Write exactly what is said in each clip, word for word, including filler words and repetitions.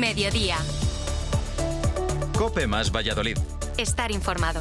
Mediodía. COPE más Valladolid. Estar informado.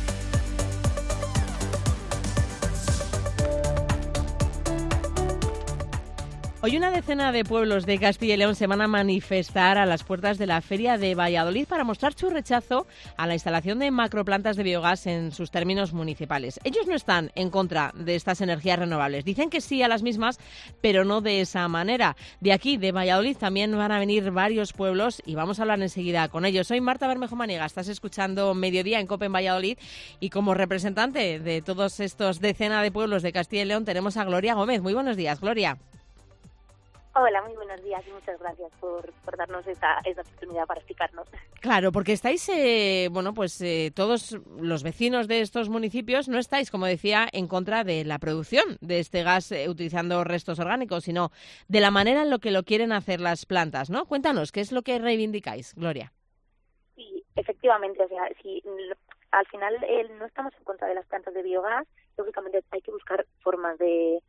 Hoy una decena de pueblos de Castilla y León se van a manifestar a las puertas de la Feria de Valladolid para mostrar su rechazo a la instalación de macroplantas de biogás en sus términos municipales. Ellos no están en contra de estas energías renovables. Dicen que sí a las mismas, pero no de esa manera. De aquí, de Valladolid, también van a venir varios pueblos y vamos a hablar enseguida con ellos. Soy Marta Bermejo Maniega, estás escuchando Mediodía en COPE en Valladolid y como representante de todos estos decena de pueblos de Castilla y León tenemos a Gloria Gómez. Muy buenos días, Gloria. Hola, muy buenos días y muchas gracias por, por darnos esta, esta oportunidad para explicarnos. Claro, porque estáis, eh, bueno, pues eh, todos los vecinos de estos municipios no estáis, como decía, en contra de la producción de este gas eh, utilizando restos orgánicos, sino de la manera en la que lo quieren hacer las plantas, ¿no? Cuéntanos, ¿qué es lo que reivindicáis, Gloria? Sí, efectivamente, o sea, si al final eh, no estamos en contra de las plantas de biogás, lógicamente hay que buscar formas de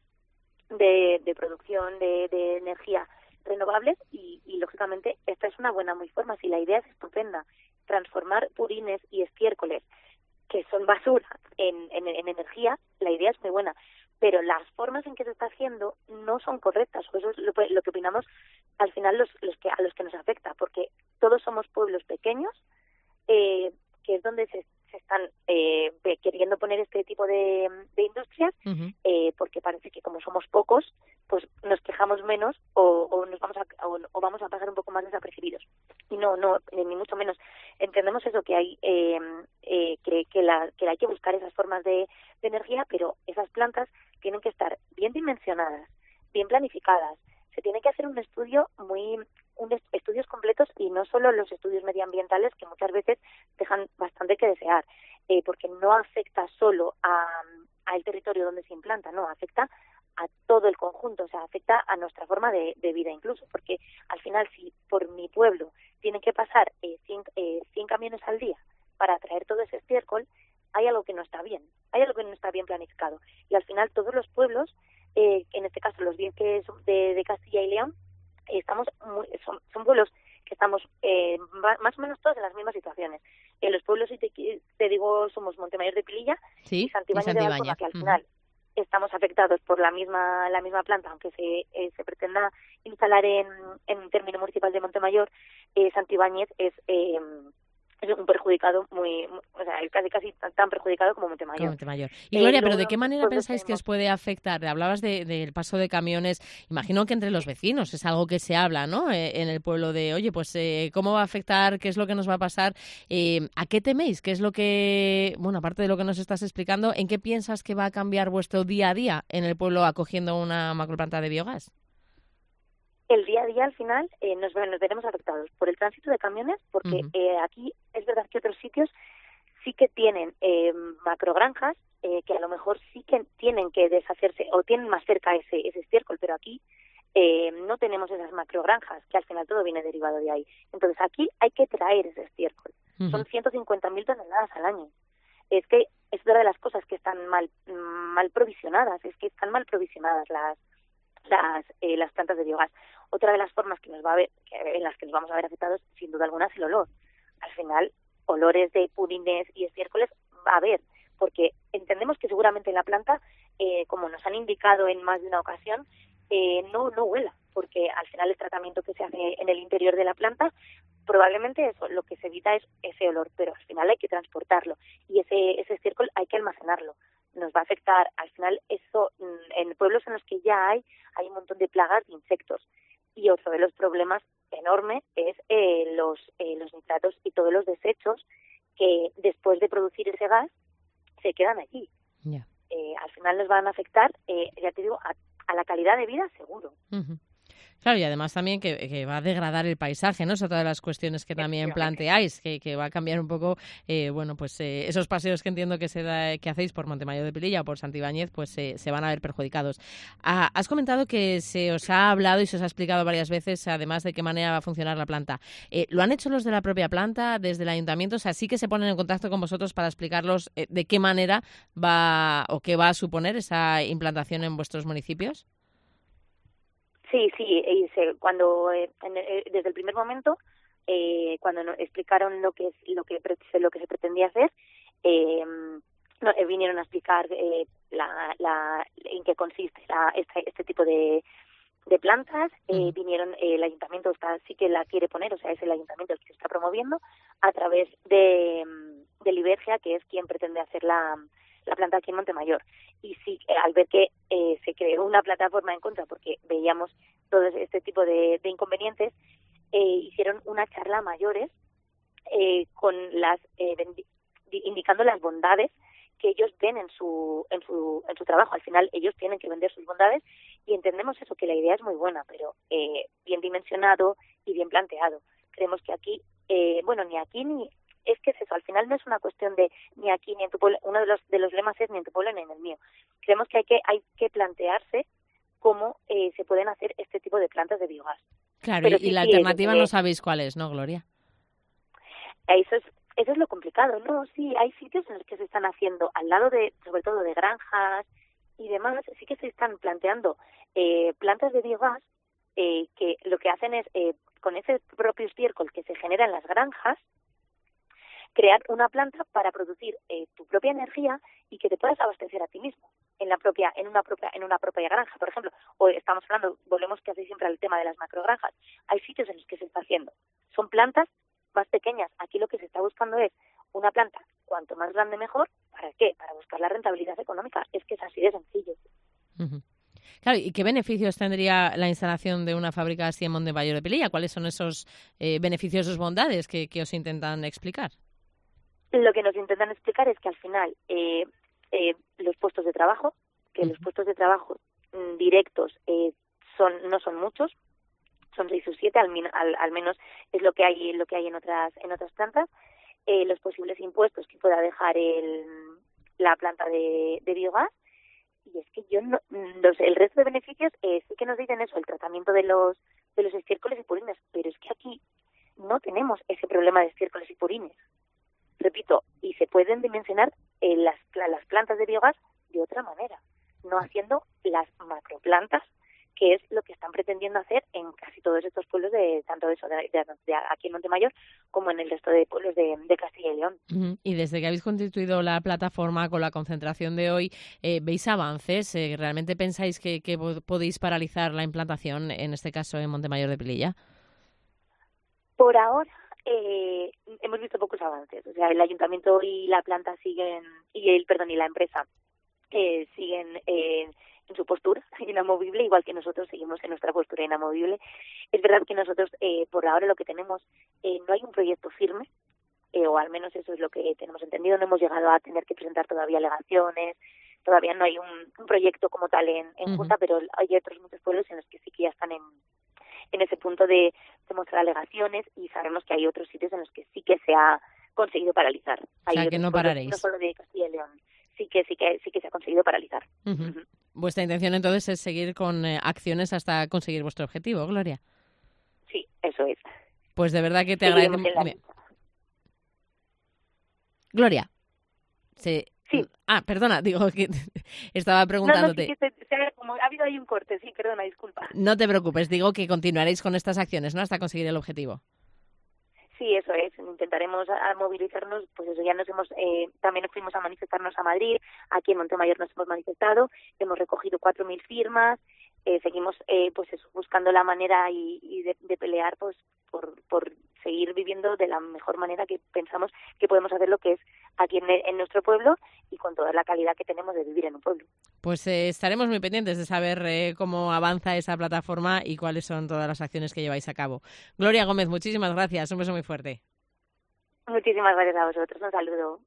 De, de producción de, de energía renovables y, y, lógicamente, esta es una buena muy forma. Si la idea es estupenda, transformar purines y estiércoles, que son basura, en, en, en energía, la idea es muy buena. Pero las formas en que se está haciendo no son correctas. Eso es lo, lo que opinamos, al final, los, los que a los que nos afecta, porque todos somos pueblos pequeños, eh, que es donde se se están eh, queriendo poner este tipo de, de industrias, uh-huh. eh, porque parece que como somos pocos, pues nos quejamos menos o, o nos vamos a o, o vamos a pasar un poco más desapercibidos. Y no, no, ni mucho menos. Entendemos eso, que hay eh, eh, que, que, la, que hay que buscar esas formas de, de energía, pero esas plantas tienen que estar bien dimensionadas, bien planificadas. Se tiene que hacer un estudio muy un est- estudios completos y no solo los estudios medioambientales, que muchas veces dejan bastante que desear, eh, porque no afecta solo a al territorio donde se implanta, no, afecta a todo el conjunto, o sea, afecta a nuestra forma de, de vida incluso, porque al final si por mi pueblo tienen que pasar eh, cien, eh, cien camiones al día para traer todo ese estiércol, hay algo que no está bien, hay algo que no está bien planificado. Y al final todos los pueblos, eh, en este caso los diez que son de, de Castilla y León, estamos muy, son, son pueblos que estamos eh, más o menos todos en las mismas situaciones. En los pueblos, si te, te digo, somos Montemayor de Pililla, sí, y Santibáñez de Valcona, que al final uh-huh. estamos afectados por la misma la misma planta, aunque se eh, se pretenda instalar en, en un término municipal de Montemayor. eh, Santibáñez es eh, es un perjudicado muy, muy, o sea, casi casi tan, tan perjudicado como Montemayor. Como Montemayor. Y Gloria, eh, ¿pero de qué manera pensáis tenemos... que os puede afectar? Hablabas de, del paso de camiones, imagino que entre los vecinos es algo que se habla, ¿no? Eh, en el pueblo de, oye, pues, eh, ¿cómo va a afectar? ¿Qué es lo que nos va a pasar? Eh, ¿A qué teméis? ¿Qué es lo que, bueno, aparte de lo que nos estás explicando, en qué piensas que va a cambiar vuestro día a día en el pueblo acogiendo una macroplanta de biogás? El día a día, al final, eh, nos, nos veremos afectados por el tránsito de camiones, porque uh-huh. eh, aquí es verdad que otros sitios sí que tienen eh, macrogranjas, eh, que a lo mejor sí que tienen que deshacerse o tienen más cerca ese, ese estiércol, pero aquí eh, no tenemos esas macrogranjas, que al final todo viene derivado de ahí. Entonces aquí hay que traer ese estiércol. Uh-huh. Son ciento cincuenta mil toneladas al año. Es que es otra de las cosas que están mal, mal provisionadas, es que están mal provisionadas las las eh, las plantas de biogás. Otra de las formas que nos va a ver, que, en las que nos vamos a ver afectados, sin duda alguna, es el olor. Al final, olores de purines y estiércoles va a haber, porque entendemos que seguramente en la planta, eh, como nos han indicado en más de una ocasión, eh, no no huela, porque al final el tratamiento que se hace en el interior de la planta, probablemente eso, lo que se evita es ese olor, pero al final hay que transportarlo y ese ese estiércol hay que almacenarlo. Nos va a afectar, al final, eso en pueblos en los que ya hay, hay un montón de plagas de insectos. Y otro de los problemas enormes es eh, los eh, los nitratos y todos los desechos que después de producir ese gas se quedan allí. Yeah. Eh, al final nos van a afectar, eh, ya te digo, a, a la calidad de vida seguro. Uh-huh. Claro, y además también que, que va a degradar el paisaje, ¿no? Es otra de las cuestiones que también planteáis, que, que va a cambiar un poco, eh, bueno, pues eh, esos paseos que entiendo que se da, que hacéis por Montemayor de Pililla o por Santibáñez, pues eh, se van a ver perjudicados. Ah, has comentado que se os ha hablado y se os ha explicado varias veces, además de qué manera va a funcionar la planta. Eh, ¿Lo han hecho los de la propia planta, desde el ayuntamiento? O sea, ¿sí que se ponen en contacto con vosotros para explicarlos eh, de qué manera va o qué va a suponer esa implantación en vuestros municipios? Sí, sí, y se, cuando eh, en, eh, desde el primer momento eh, cuando nos explicaron lo que es lo que lo que se pretendía hacer, eh, no, eh, vinieron a explicar eh, la, la, en qué consiste la, este, este tipo de, de plantas. Eh, uh-huh. Vinieron, eh, el ayuntamiento está, sí que la quiere poner, o sea, es el ayuntamiento el que se está promoviendo a través de, de Libergia, que es quien pretende hacer la, la planta aquí en Montemayor. Y sí, eh, al ver que eh, se creó una plataforma en contra, porque veíamos todo este tipo de, de inconvenientes, eh, hicieron una charla a mayores eh, con las eh, indicando las bondades que ellos ven en su en su en su trabajo. Al final ellos tienen que vender sus bondades y entendemos eso, que la idea es muy buena, pero eh, bien dimensionado y bien planteado. Creemos que aquí, eh, bueno, ni aquí ni es que es eso. Al final no es una cuestión de ni aquí ni en tu pueblo. Uno de los de los lemas es ni en tu pueblo ni en el mío. Creemos que hay que hay que plantearse cómo eh, se pueden hacer este tipo de plantas de biogás. Claro, pero y, sí, y la sí, alternativa no sabéis cuál es, ¿no, Gloria? Eso es Eso es lo complicado, ¿no? Sí, hay sitios en los que se están haciendo, al lado de, sobre todo de granjas y demás, sí que se están planteando eh, plantas de biogás eh, que lo que hacen es, eh, con ese propio estiércol que se genera en las granjas, crear una planta para producir eh, tu propia energía y que te puedas abastecer a ti mismo en la propia, en una propia, en una propia granja, por ejemplo. O estamos hablando, volvemos casi siempre al tema de las macrogranjas. Hay sitios en los que se está haciendo. Son plantas más pequeñas. Aquí lo que se está buscando es una planta cuanto más grande mejor. ¿Para qué? Para buscar la rentabilidad económica. Es que es así de sencillo. Uh-huh. Claro, ¿y qué beneficios tendría la instalación de una fábrica así en Montemayor de Pelilla? ¿Cuáles son esos eh, beneficios, sus bondades que, que os intentan explicar? Lo que nos intentan explicar es que al final eh, eh, los puestos de trabajo, que uh-huh. los puestos de trabajo mm, directos eh, son no son muchos, son seis o siete, al, al, al menos es lo que hay lo que hay en otras en otras plantas. Eh, los posibles impuestos que pueda dejar el, la planta de, de biogás. Y es que yo no, no sé, el resto de beneficios eh, sí que nos dicen eso, el tratamiento de los de los estiércoles y purines, pero es que aquí no tenemos ese problema de estiércoles y purines. Repito, y se pueden dimensionar eh, las las plantas de biogás de otra manera, no haciendo las macroplantas, que es lo que están pretendiendo hacer en casi todos estos pueblos, de tanto eso de, de, de aquí en Montemayor como en el resto de pueblos de, de Castilla y León. Uh-huh. Y desde que habéis constituido la plataforma con la concentración de hoy, eh, ¿veis avances? Eh, ¿Realmente pensáis que, que podéis paralizar la implantación, en este caso en Montemayor de Pelilla? Por ahora eh, hemos visto pocos avances. O sea, el ayuntamiento y la planta siguen, y el perdón y la empresa eh, siguen eh, en su postura inamovible, igual que nosotros seguimos en nuestra postura inamovible. Es verdad que nosotros, eh, por ahora, lo que tenemos, eh, no hay un proyecto firme, eh, o al menos eso es lo que tenemos entendido. No hemos llegado a tener que presentar todavía alegaciones, todavía no hay un, un proyecto como tal en, en uh-huh. Junta, pero hay otros muchos pueblos en los que sí que ya están en, en ese punto de, de mostrar alegaciones, y sabemos que hay otros sitios en los que sí que se ha conseguido paralizar. Hay o sea, que no pararéis. No solo de Castilla y León. Sí que sí que sí que se ha conseguido paralizar. Uh-huh. Uh-huh. Vuestra intención entonces es seguir con eh, acciones hasta conseguir vuestro objetivo, Gloria. Sí, eso es. Pues de verdad que te agradezco. Gloria. Se... Sí. Ah, perdona, digo que estaba preguntándote. No, no, sí que se, se, como ha habido ahí un corte, sí, perdona, disculpa. No te preocupes, digo que continuaréis con estas acciones, ¿no? Hasta conseguir el objetivo. Sí, eso es. Intentaremos a movilizarnos, pues eso, ya nos hemos, eh, también nos fuimos a manifestarnos a Madrid, aquí en Montemayor nos hemos manifestado, hemos recogido cuatro mil firmas, eh, seguimos eh, pues eso, buscando la manera y, y de, de pelear pues por, por seguir viviendo de la mejor manera que pensamos que podemos hacer, lo que es aquí en, en nuestro pueblo y con toda la calidad que tenemos de vivir en un pueblo. Pues eh, estaremos muy pendientes de saber eh, cómo avanza esa plataforma y cuáles son todas las acciones que lleváis a cabo. Gloria Gómez, muchísimas gracias, un beso muy fuerte. Muchísimas gracias a vosotros, un saludo.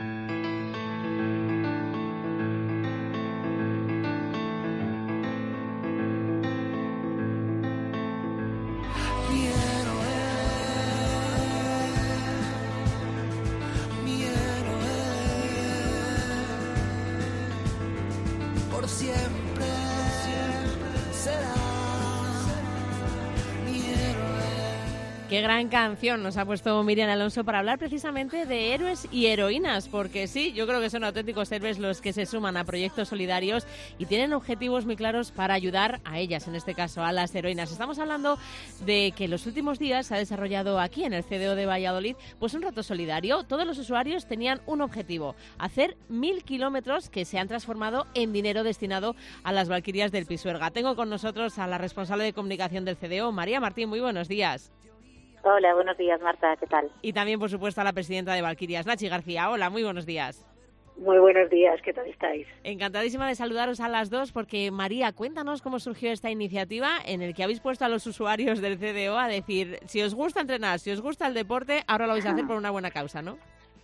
Siempre, siempre será mi héroe. Qué gran canción nos ha puesto Miriam Alonso para hablar precisamente de héroes y heroínas, porque sí, yo creo que son auténticos héroes los que se suman a proyectos solidarios y tienen objetivos muy claros para ayudar a ellas, en este caso a las heroínas. Estamos hablando de que en los últimos días se ha desarrollado aquí en el C D O de Valladolid pues un reto solidario. Todos los usuarios tenían un objetivo, hacer mil kilómetros que se han transformado en dinero destinado a las Valquirias del Pisuerga. Tengo con nosotros a la responsable de comunicación del C D O, María Martín. Muy buenos días. Hola, buenos días, Marta, ¿qué tal? Y también, por supuesto, a la presidenta de Valquirias, Nachi García. Hola, muy buenos días. Muy buenos días, ¿qué tal estáis? Encantadísima de saludaros a las dos, porque María, cuéntanos cómo surgió esta iniciativa en el que habéis puesto a los usuarios del C D O a decir, si os gusta entrenar, si os gusta el deporte, ahora lo vais a hacer por una buena causa, ¿no?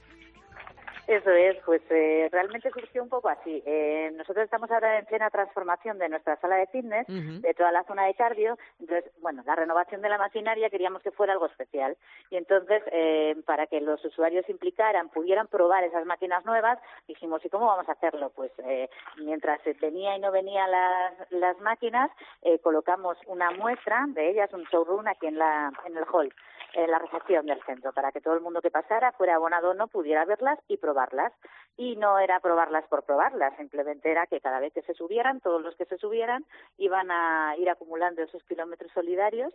Eso es, pues eh, realmente surgió un poco así. Eh, nosotros estamos ahora en plena transformación de nuestra sala de fitness, uh-huh. de toda la zona de cardio. Entonces, bueno, la renovación de la maquinaria queríamos que fuera algo especial. Y entonces, eh, para que los usuarios se implicaran, pudieran probar esas máquinas nuevas, dijimos, ¿y cómo vamos a hacerlo? Pues eh, mientras venía y no venía las, las máquinas, eh, colocamos una muestra de ellas, un showroom aquí en, la, en el hall, en la recepción del centro, para que todo el mundo que pasara, fuera abonado o no, pudiera verlas y probarlas. Y no era probarlas por probarlas, simplemente era que cada vez que se subieran, todos los que se subieran, iban a ir acumulando esos kilómetros solidarios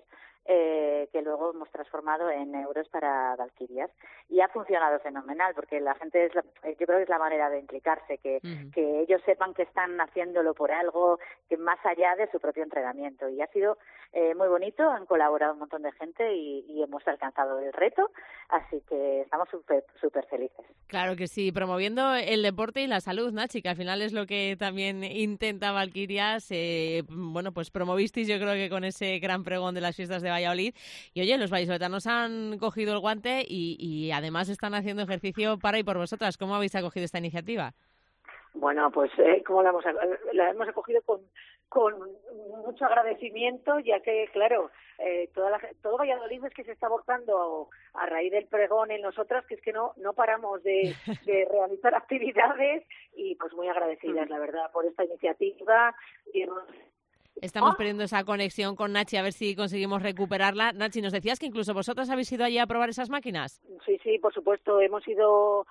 eh, que luego hemos transformado en euros para Valquirias. Y ha funcionado fenomenal, porque la gente, es la, yo creo que es la manera de implicarse, que, uh-huh. que ellos sepan que están haciéndolo por algo que más allá de su propio entrenamiento. Y ha sido eh, muy bonito, han colaborado un montón de gente y, y hemos alcanzado el reto, así que estamos súper súper felices. Claro que sí, promoviendo el deporte y la salud, Nachi, que al final es lo que también intenta Valquirias. Eh, bueno, pues promovisteis, yo creo que con ese gran pregón de las fiestas de Valladolid. Y oye, los vallisoletanos han cogido el guante y, y además están haciendo ejercicio para y por vosotras. ¿Cómo habéis acogido esta iniciativa? Bueno, pues eh, como la hemos, la hemos acogido con, con mucho agradecimiento, ya que, claro, eh, toda la, todo Valladolid es que se está volcando a, a raíz del pregón en nosotras, que es que no no paramos de, de realizar actividades y pues muy agradecidas, la verdad, por esta iniciativa. Y Estamos perdiendo esa conexión con Nachi, a ver si conseguimos recuperarla. Nachi, nos decías que incluso vosotras habéis ido allí a probar esas máquinas. Sí, sí, por supuesto. Hemos ido,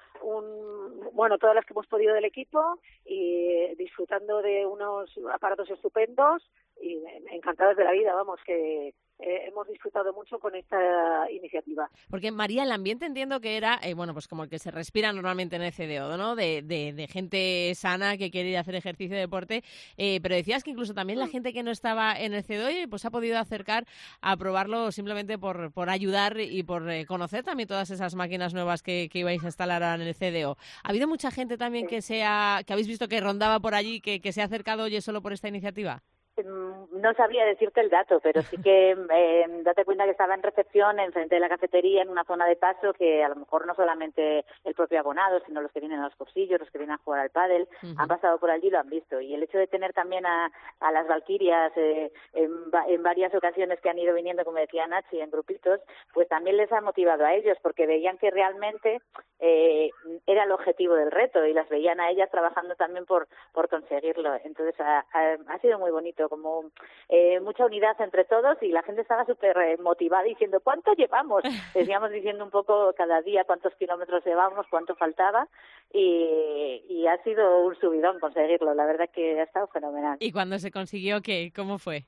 un, bueno, todas las que hemos podido del equipo y disfrutando de unos aparatos estupendos y encantadas de la vida, vamos, que eh, hemos disfrutado mucho con esta iniciativa. Porque, María, el ambiente entiendo que era, eh, bueno, pues como el que se respira normalmente en el C D O, ¿no? De, de, de gente sana que quiere ir a hacer ejercicio y deporte, eh, pero decías que incluso también la gente que no estaba en el C D O pues ha podido acercar a probarlo simplemente por, por ayudar y por eh, conocer también todas esas máquinas nuevas que, que ibais a instalar en el C D O. ¿Ha habido mucha gente también que sea, que habéis visto que rondaba por allí, que, que se ha acercado, oye, solo por esta iniciativa? No sabría decirte el dato, pero sí que eh, date cuenta que estaba en recepción, enfrente de la cafetería, en una zona de paso que a lo mejor no solamente el propio abonado, sino los que vienen a los cursillos, los que vienen a jugar al pádel, uh-huh. han pasado por allí y lo han visto. Y el hecho de tener también a, a las Valquirias eh, en, en varias ocasiones que han ido viniendo, como decía Nachi, en grupitos, pues también les ha motivado a ellos, porque veían que realmente eh, era el objetivo del reto y las veían a ellas trabajando también por, por conseguirlo. Entonces ha, ha, ha sido muy bonito, como eh, mucha unidad entre todos y la gente estaba súper eh, motivada diciendo ¿cuánto llevamos? Decíamos diciendo un poco cada día cuántos kilómetros llevábamos, cuánto faltaba y, y ha sido un subidón conseguirlo, la verdad que ha estado fenomenal. ¿Y cuando se consiguió qué? ¿Cómo fue?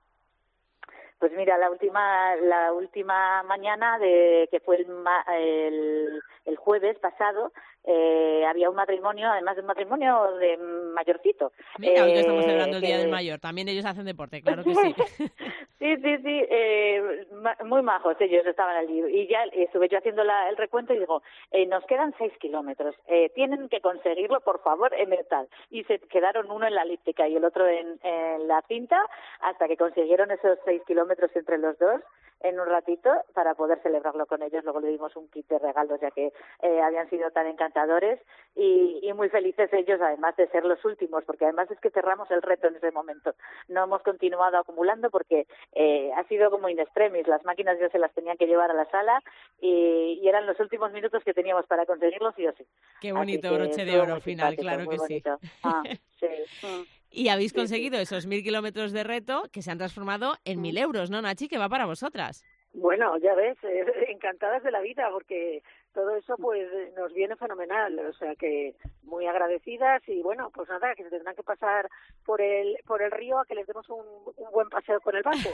Pues mira, la última la última mañana de que fue el, el, el jueves pasado, eh, había un matrimonio, además de un matrimonio de mayorcito. Mira, eh, hoy que estamos celebrando el que... Día del Mayor, también ellos hacen deporte, claro que sí. sí, sí, sí, eh, muy majos ellos estaban allí. Y ya estuve yo haciendo la, el recuento y digo, eh, nos quedan seis kilómetros, eh, tienen que conseguirlo, por favor, en el tal. Y se quedaron uno en la elíptica y el otro en, en la cinta, hasta que consiguieron esos seis kilómetros entre los dos en un ratito para poder celebrarlo con ellos. Luego le dimos un kit de regalos ya que eh, habían sido tan encantadores y, y muy felices ellos, además de ser los últimos, porque además es que cerramos el reto en ese momento. No hemos continuado acumulando porque eh, ha sido como in extremis. Las máquinas ya se las tenían que llevar a la sala y, y eran los últimos minutos que teníamos para conseguirlo sí o sí. Qué bonito broche de oro final, claro que sí. Ah, sí. Y habéis conseguido esos mil kilómetros de reto que se han transformado en mil euros, ¿no, Nachi? Que va para vosotras. Bueno, ya ves, eh, encantadas de la vida, porque todo eso pues nos viene fenomenal, o sea que muy agradecidas y bueno, pues nada, que se tendrán que pasar por el por el río a que les demos un, un buen paseo con el barco.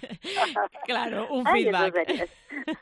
Claro, un Ay, feedback. Eso sería,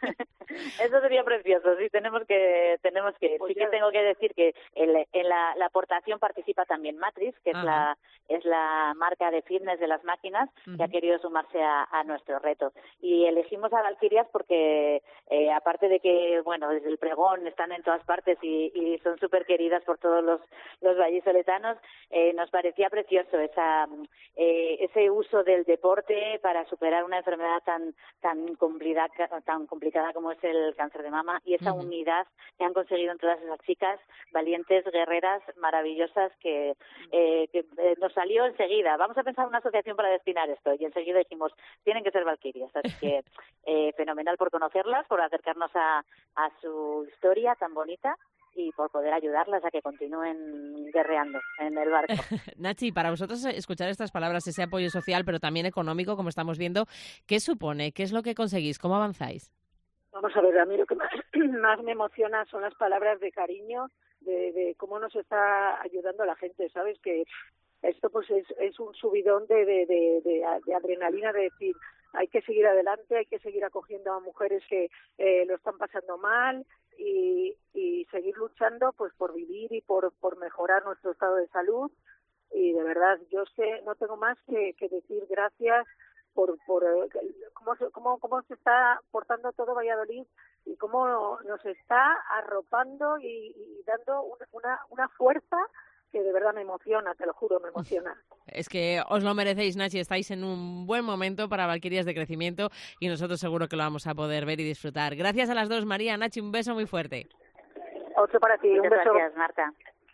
eso sería precioso, sí, tenemos que tenemos que Pues sí ya que tengo que decir que en, en la, la aportación participa también Matrix, que es Ajá. la es la marca de fitness de las máquinas Uh-huh. que ha querido sumarse a, a nuestro reto. Y elegimos a Valquirias porque, eh, aparte de que, bueno, desde el pregón están en todas partes y, y son súper queridas por todos los, los vallisoletanos, eh, nos parecía precioso esa eh, ese uso del deporte para superar una enfermedad tan tan complicada, tan complicada como es el cáncer de mama, y esa uh-huh. unidad que han conseguido en todas esas chicas valientes, guerreras, maravillosas, que, eh, que eh, nos salió enseguida. Vamos a pensar una asociación para destinar esto, y enseguida dijimos, tienen que ser Valquirias. Así que eh, fenomenal por conocerlas, por acercarnos a, a su historia tan bonita y por poder ayudarlas a que continúen guerreando en el barco. Nachi, para vosotros escuchar estas palabras, ese apoyo social, pero también económico, como estamos viendo, ¿qué supone? ¿Qué es lo que conseguís? ¿Cómo avanzáis? Vamos a ver, a mí lo que más, más me emociona son las palabras de cariño, de, de cómo nos está ayudando la gente, ¿sabes? Que esto pues es, es un subidón de, de, de, de, de adrenalina, de decir, hay que seguir adelante, hay que seguir acogiendo a mujeres que eh, lo están pasando mal y, y seguir luchando pues por vivir y por, por mejorar nuestro estado de salud. Y de verdad, yo es que no tengo más que, que decir gracias por, por cómo, cómo, cómo se está portando todo Valladolid y cómo nos está arropando y, y dando una, una fuerza que de verdad me emociona, te lo juro, me emociona. Es que os lo merecéis, Nachi, estáis en un buen momento para Valquirias de Crecimiento y nosotros seguro que lo vamos a poder ver y disfrutar. Gracias a las dos, María, Nachi, un beso muy fuerte. Otro para ti, Muchas un beso. Gracias, Marta.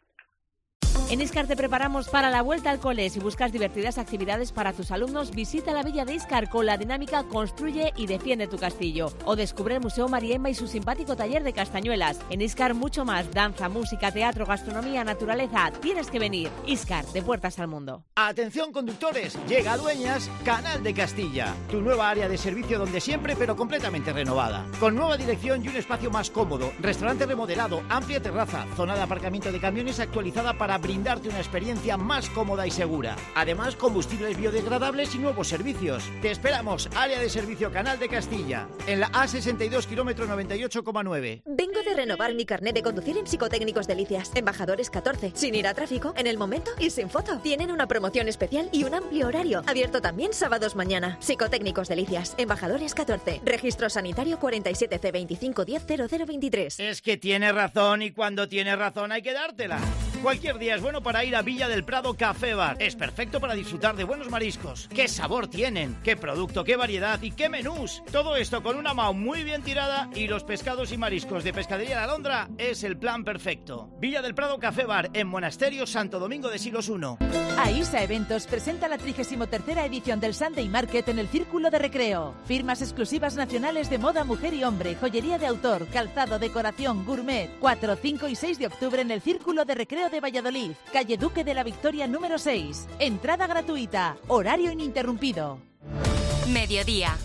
En Iscar te preparamos para la vuelta al cole. Si buscas divertidas actividades para tus alumnos, visita la Villa de Iscar con la dinámica Construye y Defiende tu Castillo. O descubre el Museo Mariemba y su simpático taller de castañuelas. En Iscar mucho más: danza, música, teatro, gastronomía, naturaleza. Tienes que venir. Iscar, de puertas al mundo. Atención conductores, llega a Dueñas Canal de Castilla, tu nueva área de servicio donde siempre pero completamente renovada. Con nueva dirección y un espacio más cómodo, restaurante remodelado, amplia terraza, zona de aparcamiento de camiones actualizada para brindarte una experiencia más cómoda y segura. Además, combustibles biodegradables y nuevos servicios. Te esperamos, área de servicio Canal de Castilla, en la A sesenta y dos, kilómetro noventa y ocho coma nueve. Vengo de renovar mi carnet de conducir en Psicotécnicos Delicias. Embajadores catorce, sin ir a tráfico, en el momento y sin foto. Tienen una promoción especial y un amplio horario. Abierto también sábados mañana. Psicotécnicos Delicias, Embajadores catorce. Registro sanitario cuarenta y siete C veinticinco diez cero cero veintitrés. Es que tiene razón y cuando tiene razón hay que dártela. Cualquier día es bueno para ir a Villa del Prado Café Bar. Es perfecto para disfrutar de buenos mariscos. ¡Qué sabor tienen! ¡Qué producto, qué variedad y qué menús! Todo esto con una M A U muy bien tirada y los pescados y mariscos de Pescadería La Alondra es el plan perfecto. Villa del Prado Café Bar en Monasterio Santo Domingo de Silos uno. AISA Eventos presenta la trigésima tercera edición del Sunday Market en el Círculo de Recreo. Firmas exclusivas nacionales de moda mujer y hombre, joyería de autor, calzado, decoración, gourmet. cuatro, cinco y seis de octubre en el Círculo de Recreo de Valladolid, calle Duque de la Victoria número seis. Entrada gratuita, horario ininterrumpido. Mediodía.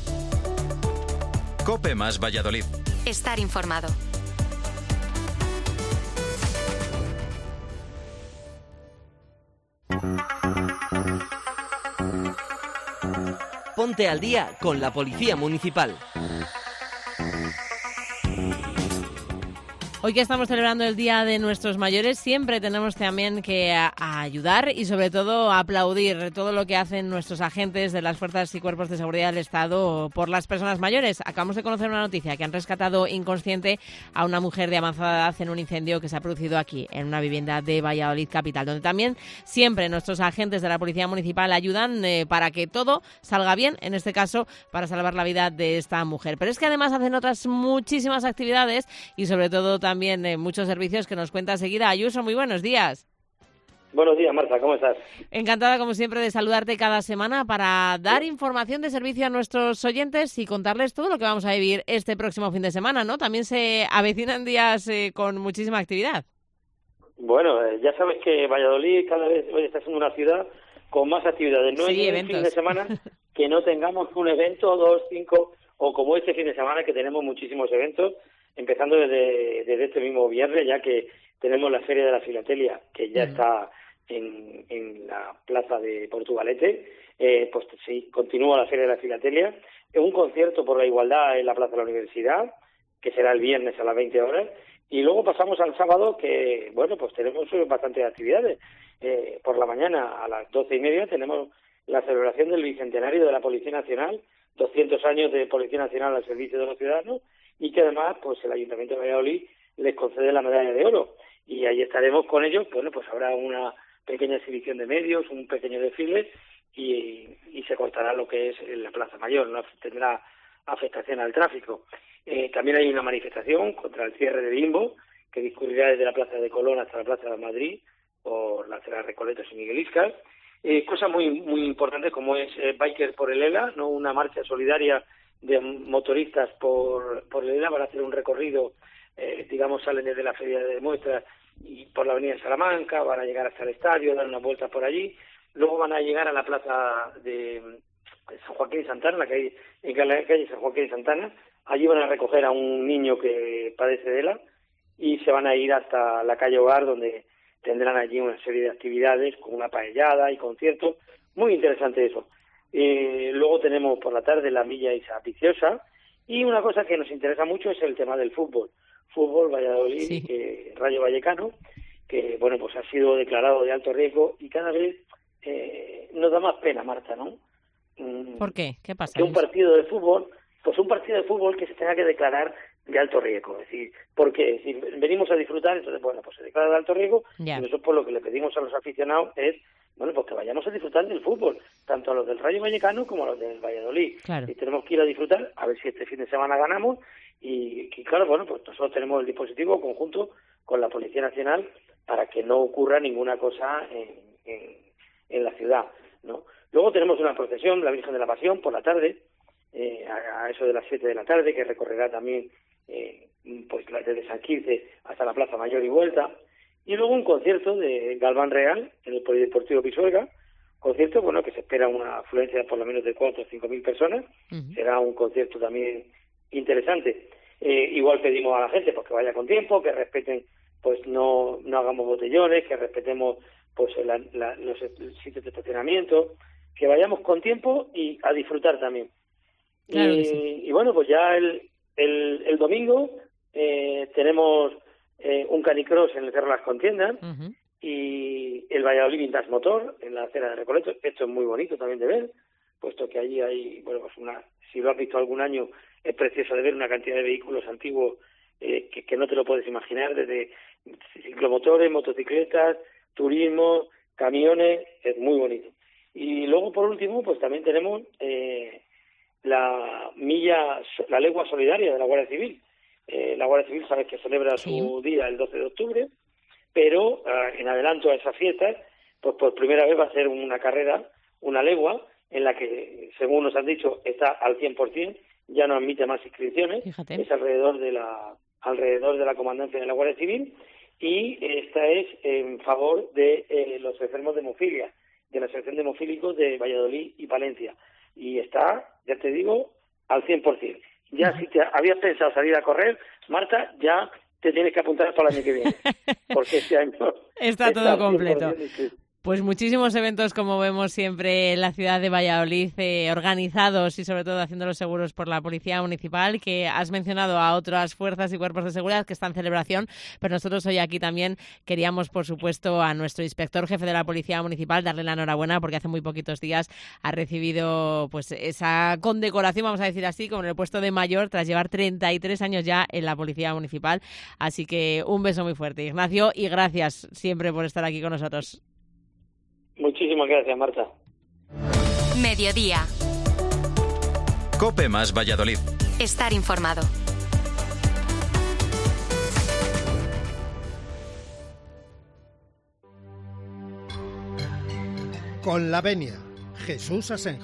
COPE más Valladolid. Estar informado. Ponte al día con la Policía Municipal. Hoy que estamos celebrando el Día de Nuestros Mayores, siempre tenemos también que a, a ayudar y sobre todo a aplaudir todo lo que hacen nuestros agentes de las fuerzas y cuerpos de seguridad del Estado por las personas mayores. Acabamos de conocer una noticia que han rescatado inconsciente a una mujer de avanzada edad en un incendio que se ha producido aquí, en una vivienda de Valladolid capital, donde también siempre nuestros agentes de la Policía Municipal ayudan eh, para que todo salga bien, en este caso para salvar la vida de esta mujer. Pero es que además hacen otras muchísimas actividades y sobre todo también también eh, muchos servicios que nos cuenta seguida. Ayuso, muy buenos días. Buenos días, Marta, ¿cómo estás? Encantada, como siempre, de saludarte cada semana para dar información de servicio a nuestros oyentes y contarles todo lo que vamos a vivir este próximo fin de semana, ¿no? También se avecinan días eh, con muchísima actividad. Bueno, eh, ya sabes que Valladolid cada vez hoy está siendo una ciudad con más actividades. No sí, hay eventos. un fin de semana que no tengamos un evento, dos, cinco o como este fin de semana que tenemos muchísimos eventos, empezando desde, desde este mismo viernes, ya que tenemos la Feria de la Filatelia, que ya uh-huh. está en, en la plaza de Portugalete, eh, pues sí, continúa la Feria de la Filatelia, un concierto por la igualdad en la plaza de la Universidad, que será el viernes a las veinte horas, y luego pasamos al sábado, que, bueno, pues tenemos bastantes actividades. Eh, por la mañana, a las doce y media, tenemos la celebración del Bicentenario de la Policía Nacional, doscientos años de Policía Nacional al servicio de los ciudadanos, y que además, pues el Ayuntamiento de Valladolid les concede la medalla de oro. Y ahí estaremos con ellos, bueno, pues habrá una pequeña exhibición de medios, un pequeño desfile, y, y se cortará lo que es la Plaza Mayor, no tendrá afectación al tráfico. Eh, también hay una manifestación contra el cierre de Bimbo, que discurrirá desde la Plaza de Colón hasta la Plaza de Madrid, por la acera Recoletos y Miguel Íscar. Eh, cosas muy muy importantes como es eh, Biker por el ELA, no una marcha solidaria de motoristas por, por el ELA, van a hacer un recorrido, eh, digamos, salen desde la Feria de Muestras y por la Avenida Salamanca, van a llegar hasta el estadio, dar unas vueltas por allí, luego van a llegar a la Plaza de San Joaquín y Santana, la calle, en la calle San Joaquín y Santana, allí van a recoger a un niño que padece de ELA y se van a ir hasta la calle Hogar, donde tendrán allí una serie de actividades con una paellada y conciertos, muy interesante eso. Eh, luego tenemos por la tarde la Milla Isa Viciosa, y una cosa que nos interesa mucho es el tema del fútbol. Fútbol Valladolid, sí. eh, Rayo Vallecano, que bueno, pues ha sido declarado de alto riesgo y cada vez eh, nos da más pena, Marta, ¿no? Mm, ¿Por qué? ¿Qué pasa? Que un partido de fútbol, pues un partido de fútbol que se tenga que declarar de alto riesgo, es decir, porque si venimos a disfrutar, entonces bueno, pues se declara de alto riesgo, yeah. y nosotros por lo que le pedimos a los aficionados es, bueno, pues que vayamos a disfrutar del fútbol, tanto a los del Rayo Vallecano como a los del Valladolid, claro. y tenemos que ir a disfrutar, a ver si este fin de semana ganamos, y, y claro, bueno, pues nosotros tenemos el dispositivo conjunto con la Policía Nacional para que no ocurra ninguna cosa en, en, en la ciudad, ¿no? Luego tenemos una procesión, la Virgen de la Pasión, por la tarde, eh, a, a eso de las siete de la tarde, que recorrerá también Eh, pues desde San Quirce hasta la Plaza Mayor y vuelta, y luego un concierto de Galván Real en el Polideportivo Pisuerga, concierto bueno que se espera una afluencia de por lo menos de cuatro o cinco mil personas, uh-huh. será un concierto también interesante. Eh, igual pedimos a la gente pues que vaya con tiempo, que respeten, pues no no hagamos botellones, que respetemos pues la, la, los sitios de estacionamiento, que vayamos con tiempo y a disfrutar también. Claro y, que sí. y bueno, pues ya el El, el domingo eh, tenemos eh, un canicross en el Cerro Las Contiendas, uh-huh. y el Valladolid Vintage Motor en la acera de Recoletos. Esto es muy bonito también de ver, puesto que allí hay, bueno, pues una, si lo has visto algún año, es precioso de ver una cantidad de vehículos antiguos eh, que, que no te lo puedes imaginar, desde ciclomotores, motocicletas, turismo, camiones, es muy bonito. Y luego, por último, pues también tenemos eh, la milla, la legua solidaria de la Guardia Civil. Eh, la Guardia Civil sabes que celebra sí. su día el doce de octubre, pero eh, en adelanto a esas fiestas, pues por primera vez va a ser una carrera, una legua, en la que, según nos han dicho, está al cien por ciento, ya no admite más inscripciones. Fíjate. Es alrededor de la alrededor de la comandancia de la Guardia Civil, y esta es en favor de eh, los enfermos de hemofilia, de la Asociación de Hemofílicos de Valladolid y Palencia. Y está, ya te digo, al cien por ciento. Ya si te habías pensado salir a correr, Marta, ya te tienes que apuntar para el año que viene, porque este año está, está todo completo. Pues muchísimos eventos, como vemos siempre en la ciudad de Valladolid, eh, organizados y sobre todo haciéndolos seguros por la Policía Municipal, que has mencionado a otras fuerzas y cuerpos de seguridad que están en celebración, pero nosotros hoy aquí también queríamos, por supuesto, a nuestro inspector jefe de la Policía Municipal darle la enhorabuena, porque hace muy poquitos días ha recibido pues esa condecoración, vamos a decir así, con el puesto de mayor, tras llevar treinta y tres años ya en la Policía Municipal. Así que un beso muy fuerte, Ignacio, y gracias siempre por estar aquí con nosotros. Muchísimas gracias, Marta. Mediodía. COPE más Valladolid. Estar informado. Con la venia, Jesús Asenjo.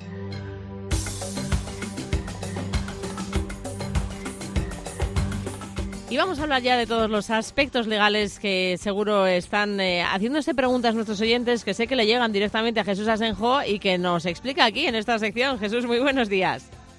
Y vamos a hablar ya de todos los aspectos legales que seguro están eh, haciéndose preguntas nuestros oyentes, que sé que le llegan directamente a Jesús Asenjo y que nos explica aquí en esta sección. Jesús, muy buenos días.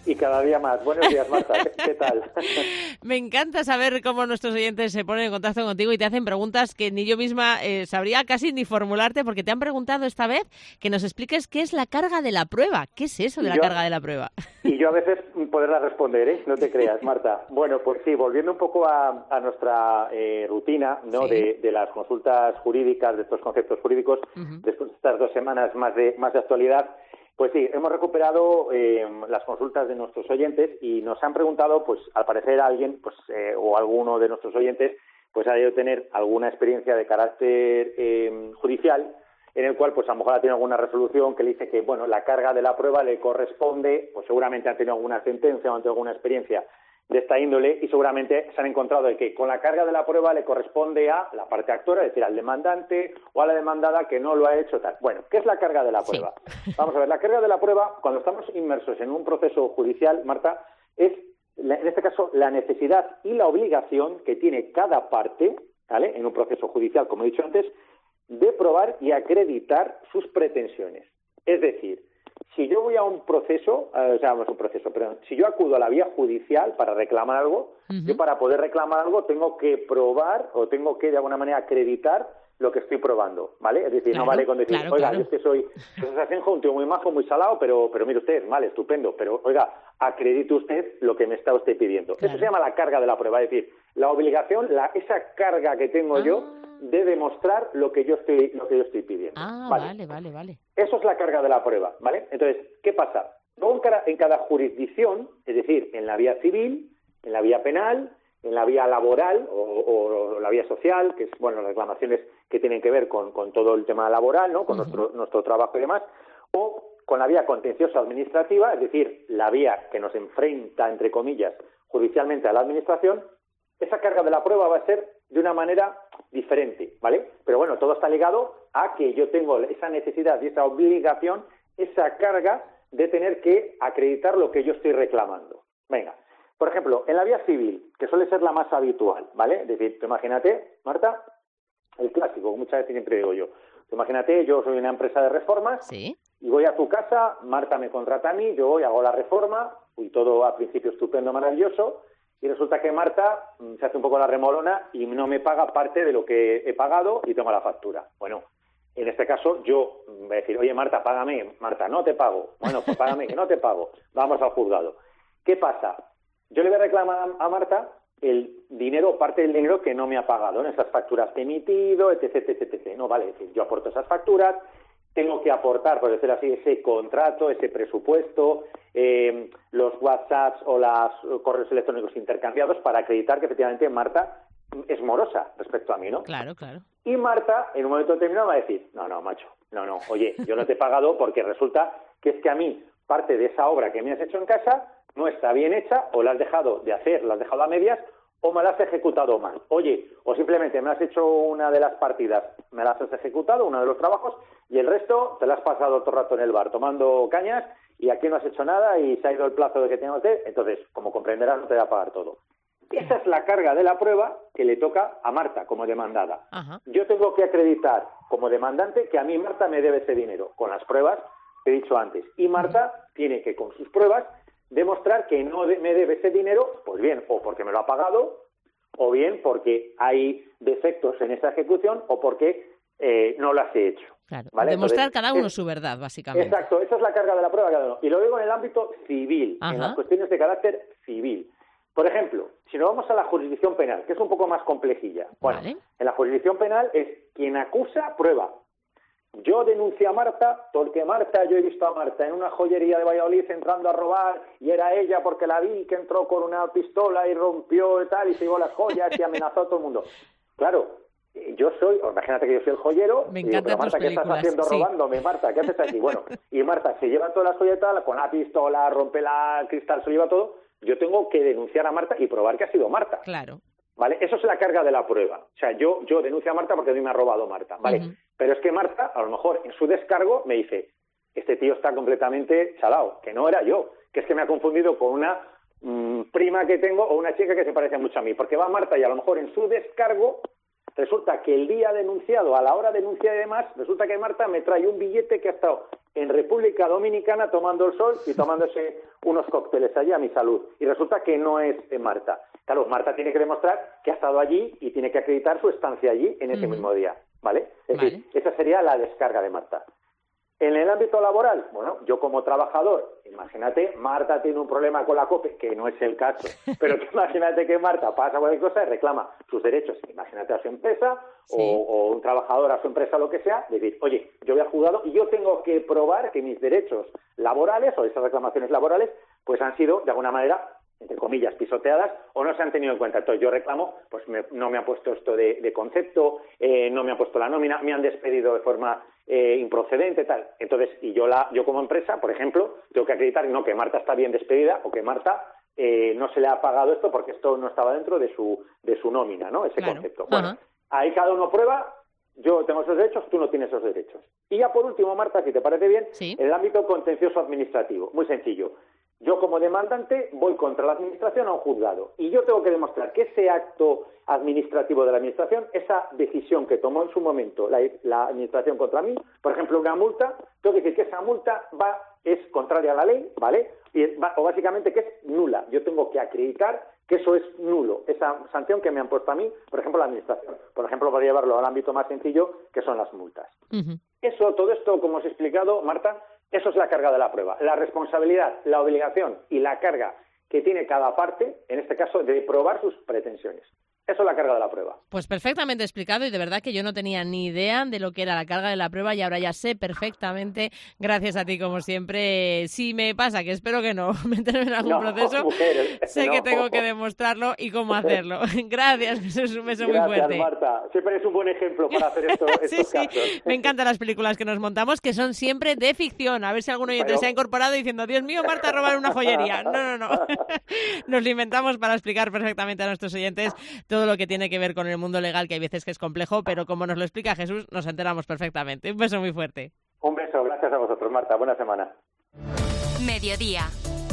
y cada día más. Buenos días, Marta. ¿Qué, qué tal? Me encanta saber cómo nuestros oyentes se ponen en contacto contigo y te hacen preguntas que ni yo misma eh, sabría casi ni formularte, porque te han preguntado esta vez que nos expliques qué es la carga de la prueba. ¿Qué es eso de la yo, carga de la prueba? Y yo a veces poderla responder, ¿eh? No te creas, Marta. Bueno, pues sí, volviendo un poco a, a nuestra eh, rutina, ¿no? Sí. De, de las consultas jurídicas, de estos conceptos jurídicos, uh-huh. después de estas dos semanas más de, más de actualidad, pues sí, hemos recuperado eh, las consultas de nuestros oyentes y nos han preguntado, pues al parecer alguien, pues eh, o alguno de nuestros oyentes, pues ha debido tener alguna experiencia de carácter eh, judicial, en el cual pues a lo mejor ha tenido alguna resolución que le dice que, bueno, la carga de la prueba le corresponde, pues seguramente han tenido alguna sentencia o han tenido alguna experiencia de esta índole y seguramente se han encontrado de que con la carga de la prueba le corresponde a la parte actora, es decir, al demandante o a la demandada que no lo ha hecho tal. Bueno, ¿qué es la carga de la prueba? Sí. Vamos a ver, la carga de la prueba, cuando estamos inmersos en un proceso judicial, Marta, es, en este caso, la necesidad y la obligación que tiene cada parte, ¿vale?, en un proceso judicial, como he dicho antes, de probar y acreditar sus pretensiones. Es decir, si yo voy a un proceso, eh, o sea, no es un proceso, perdón, si yo acudo a la vía judicial para reclamar algo, uh-huh. yo para poder reclamar algo tengo que probar o tengo que de alguna manera acreditar lo que estoy probando, ¿vale? Es decir, claro, no vale con decir, claro, oiga, claro. yo es que soy Jesús Asenjo, un tío muy majo, muy salado, pero pero mire usted, vale, estupendo, pero oiga, acredite usted lo que me está usted pidiendo. Claro. Eso se llama la carga de la prueba, es decir, la obligación, la esa carga que tengo ah. yo de demostrar lo que yo estoy lo que yo estoy pidiendo. Ah, vale, vale, vale. vale. Eso es la carga de la prueba, ¿vale? Entonces, ¿qué pasa? Luego en cada, en cada jurisdicción, es decir, en la vía civil, en la vía penal, en la vía laboral o, o, o la vía social, que es, bueno, las reclamaciones que tienen que ver con, con todo el tema laboral, ¿no?, con uh-huh. nuestro, nuestro trabajo y demás, o con la vía contenciosa administrativa, es decir, la vía que nos enfrenta, entre comillas, judicialmente a la administración, esa carga de la prueba va a ser de una manera diferente, ¿vale? Pero bueno, todo está ligado a que yo tengo esa necesidad y esa obligación, esa carga de tener que acreditar lo que yo estoy reclamando. Venga, por ejemplo, en la vía civil, que suele ser la más habitual, ¿vale? Es decir, imagínate, Marta, el clásico, muchas veces siempre digo yo, imagínate, yo soy una empresa de reformas, ¿sí?, y voy a tu casa, Marta me contrata a mí, yo voy, hago la reforma, y todo a principio estupendo, maravilloso, y resulta que Marta se hace un poco la remolona y no me paga parte de lo que he pagado y tengo la factura. Bueno, en este caso yo voy a decir, oye Marta, págame. Marta, no te pago. Bueno, pues págame, que no te pago. Vamos al juzgado. ¿Qué pasa? Yo le voy a reclamar a Marta el dinero, parte del dinero que no me ha pagado en esas facturas que he emitido, etc, etc, etcétera. No, vale, es decir, yo aporto esas facturas, tengo que aportar, por decirlo así, ese contrato, ese presupuesto, eh, los WhatsApps o los correos electrónicos intercambiados para acreditar que efectivamente Marta es morosa respecto a mí, ¿no? Claro, claro. Y Marta, en un momento determinado, va a decir, no, no, macho, no, no, oye, yo no te he pagado porque resulta que es que a mí parte de esa obra que me has hecho en casa no está bien hecha o la has dejado de hacer, la has dejado a medias o me la has ejecutado mal. Oye, o simplemente me has hecho una de las partidas, me las has ejecutado, uno de los trabajos, y el resto te la has pasado todo el rato en el bar tomando cañas y aquí no has hecho nada y se ha ido el plazo de que teníamos que... Entonces, como comprenderás, no te va a pagar todo. Esa es la carga de la prueba que le toca a Marta como demandada. Ajá. Yo tengo que acreditar como demandante que a mí Marta me debe ese dinero, con las pruebas que he dicho antes. Y Marta uh-huh. tiene que, con sus pruebas, demostrar que no de, me debe ese dinero, pues bien, o porque me lo ha pagado, o bien porque hay defectos en esa ejecución, o porque eh, no las he hecho. Claro, ¿vale? Demostrar Entonces, cada uno es, su verdad, básicamente. Exacto, esa es la carga de la prueba cada uno. Y lo digo en el ámbito civil, Ajá. en las cuestiones de carácter civil. Por ejemplo, si nos vamos a la jurisdicción penal, que es un poco más complejilla. Bueno, vale. En la jurisdicción penal es quien acusa, prueba. Yo denuncio a Marta porque Marta, yo he visto a Marta en una joyería de Valladolid entrando a robar y era ella porque la vi que entró con una pistola y rompió y tal y se llevó las joyas y amenazó a todo el mundo. Claro, yo soy, imagínate que yo soy el joyero. Me y digo, pero Marta, ¿qué estás haciendo sí. robándome, Marta? ¿Qué haces aquí? Bueno, y Marta se lleva todas las joyas y tal, con la pistola, rompe la cristal, se lleva todo. Yo tengo que denunciar a Marta y probar que ha sido Marta. Claro. ¿Vale? Eso es la carga de la prueba. O sea, yo yo denuncio a Marta porque a mí me ha robado Marta, ¿vale? Uh-huh. Pero es que Marta, a lo mejor, en su descargo, me dice, este tío está completamente chalao, que no era yo, que es que me ha confundido con una mmm, prima que tengo o una chica que se parece mucho a mí. Porque va Marta y a lo mejor en su descargo resulta que el día denunciado, a la hora de denunciar y demás, resulta que Marta me trae un billete que ha estado en República Dominicana tomando el sol y tomándose unos cócteles allí a mi salud. Y resulta que no es eh, Marta. Claro, Marta tiene que demostrar que ha estado allí y tiene que acreditar su estancia allí en ese uh-huh. mismo día, ¿vale? Es vale. decir, esa sería la descarga de Marta. En el ámbito laboral, bueno, yo como trabajador, imagínate, Marta tiene un problema con la COPE, que no es el caso, pero imagínate que Marta pasa cualquier cosa y reclama sus derechos, imagínate a su empresa sí. o, o un trabajador a su empresa, lo que sea, decir, oye, yo voy a juzgado y yo tengo que probar que mis derechos laborales o esas reclamaciones laborales pues han sido, de alguna manera, entre comillas, pisoteadas o no se han tenido en cuenta. Entonces yo reclamo, pues me, no me ha puesto esto de, de concepto, eh, no me ha puesto la nómina, me han despedido de forma eh, improcedente, tal. Entonces, y yo la yo como empresa, por ejemplo, tengo que acreditar no que Marta está bien despedida o que Marta eh, no se le ha pagado esto porque esto no estaba dentro de su de su nómina, ¿no? Ese claro. concepto. Bueno, uh-huh. ahí cada uno prueba, yo tengo esos derechos, tú no tienes esos derechos. Y ya por último, Marta, si te parece bien, ¿sí? en el ámbito contencioso administrativo, muy sencillo. Yo como demandante voy contra la administración a un juzgado y yo tengo que demostrar que ese acto administrativo de la administración, esa decisión que tomó en su momento la, la administración contra mí, por ejemplo una multa, tengo que decir que esa multa va es contraria a la ley, ¿vale? Y va, o básicamente que es nula. Yo tengo que acreditar que eso es nulo, esa sanción que me han puesto a mí, por ejemplo la administración. Por ejemplo, para llevarlo al ámbito más sencillo, que son las multas. Uh-huh. Eso, todo esto, como os he explicado, Marta, eso es la carga de la prueba. La responsabilidad, la obligación y la carga que tiene cada parte, en este caso, de probar sus pretensiones. Eso es la carga de la prueba. Pues perfectamente explicado y de verdad que yo no tenía ni idea de lo que era la carga de la prueba y ahora ya sé perfectamente, gracias a ti como siempre. Si me pasa, que espero que no, meterme en algún no, proceso, mujer, sé no. que tengo que demostrarlo y cómo hacerlo. Gracias, es un beso gracias, muy fuerte. Gracias, Marta. Siempre es un buen ejemplo para hacer esto, sí, estos sí. casos. Me encantan las películas que nos montamos, que son siempre de ficción. A ver si algún oyente Pero... se ha incorporado diciendo, Dios mío, Marta, a robar una joyería. No, no, no. Nos lo inventamos para explicar perfectamente a nuestros oyentes todo lo que tiene que ver con el mundo legal, que hay veces que es complejo, pero como nos lo explica Jesús, nos enteramos perfectamente. Un beso muy fuerte. Un beso, gracias a vosotros, Marta. Buena semana. Mediodía.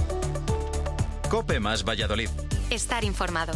COPE más Valladolid. Estar informado.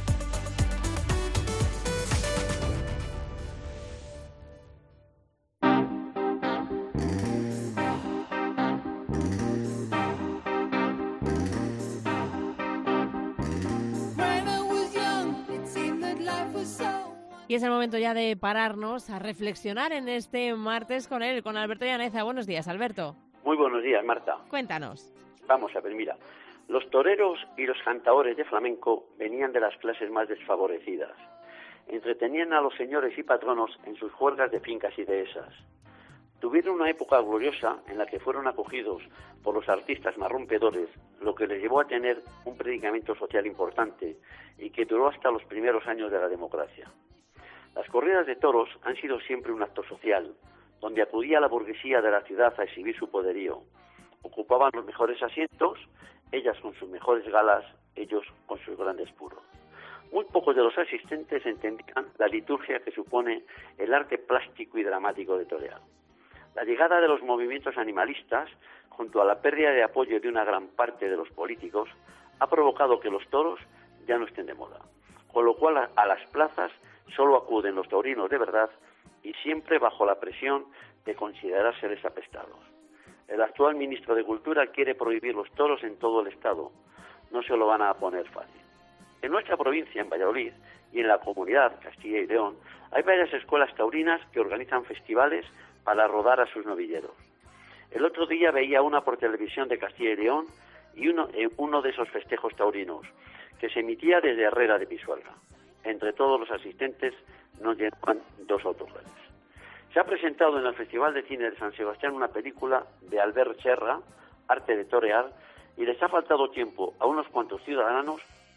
Y es el momento ya de pararnos a reflexionar en este martes con él, con Alberto Llaneza. Buenos días, Alberto. Muy buenos días, Marta. Cuéntanos. Vamos a ver, mira, los toreros y los cantaores de flamenco venían de las clases más desfavorecidas. Entretenían a los señores y patronos en sus juergas de fincas y dehesas. Tuvieron una época gloriosa en la que fueron acogidos por los artistas más rompedores, lo que les llevó a tener un predicamento social importante y que duró hasta los primeros años de la democracia. Las corridas de toros han sido siempre un acto social, donde acudía la burguesía de la ciudad a exhibir su poderío. Ocupaban los mejores asientos, ellas con sus mejores galas, ellos con sus grandes puros. Muy pocos de los asistentes entendían la liturgia que supone el arte plástico y dramático de torear. La llegada de los movimientos animalistas, junto a la pérdida de apoyo de una gran parte de los políticos, ha provocado que los toros ya no estén de moda, con lo cual a, a las plazas solo acuden los taurinos de verdad y siempre bajo la presión de considerárseles apestados. El actual ministro de Cultura quiere prohibir los toros en todo el Estado. No se lo van a poner fácil. En nuestra provincia, en Valladolid, y en la comunidad Castilla y León, hay varias escuelas taurinas que organizan festivales para rodar a sus novilleros. El otro día veía una por televisión de Castilla y León y uno, eh, uno de esos festejos taurinos, que se emitía desde Herrera de Pisuerga. Entre todos los asistentes nos llenaban dos autobuses. Se ha presentado en el Festival de Cine de San Sebastián una película de Albert Serra, Arte de Torear, y les ha faltado tiempo a unos cuantos ciudadanos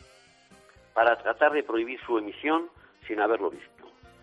para tratar de prohibir su emisión sin haberlo visto.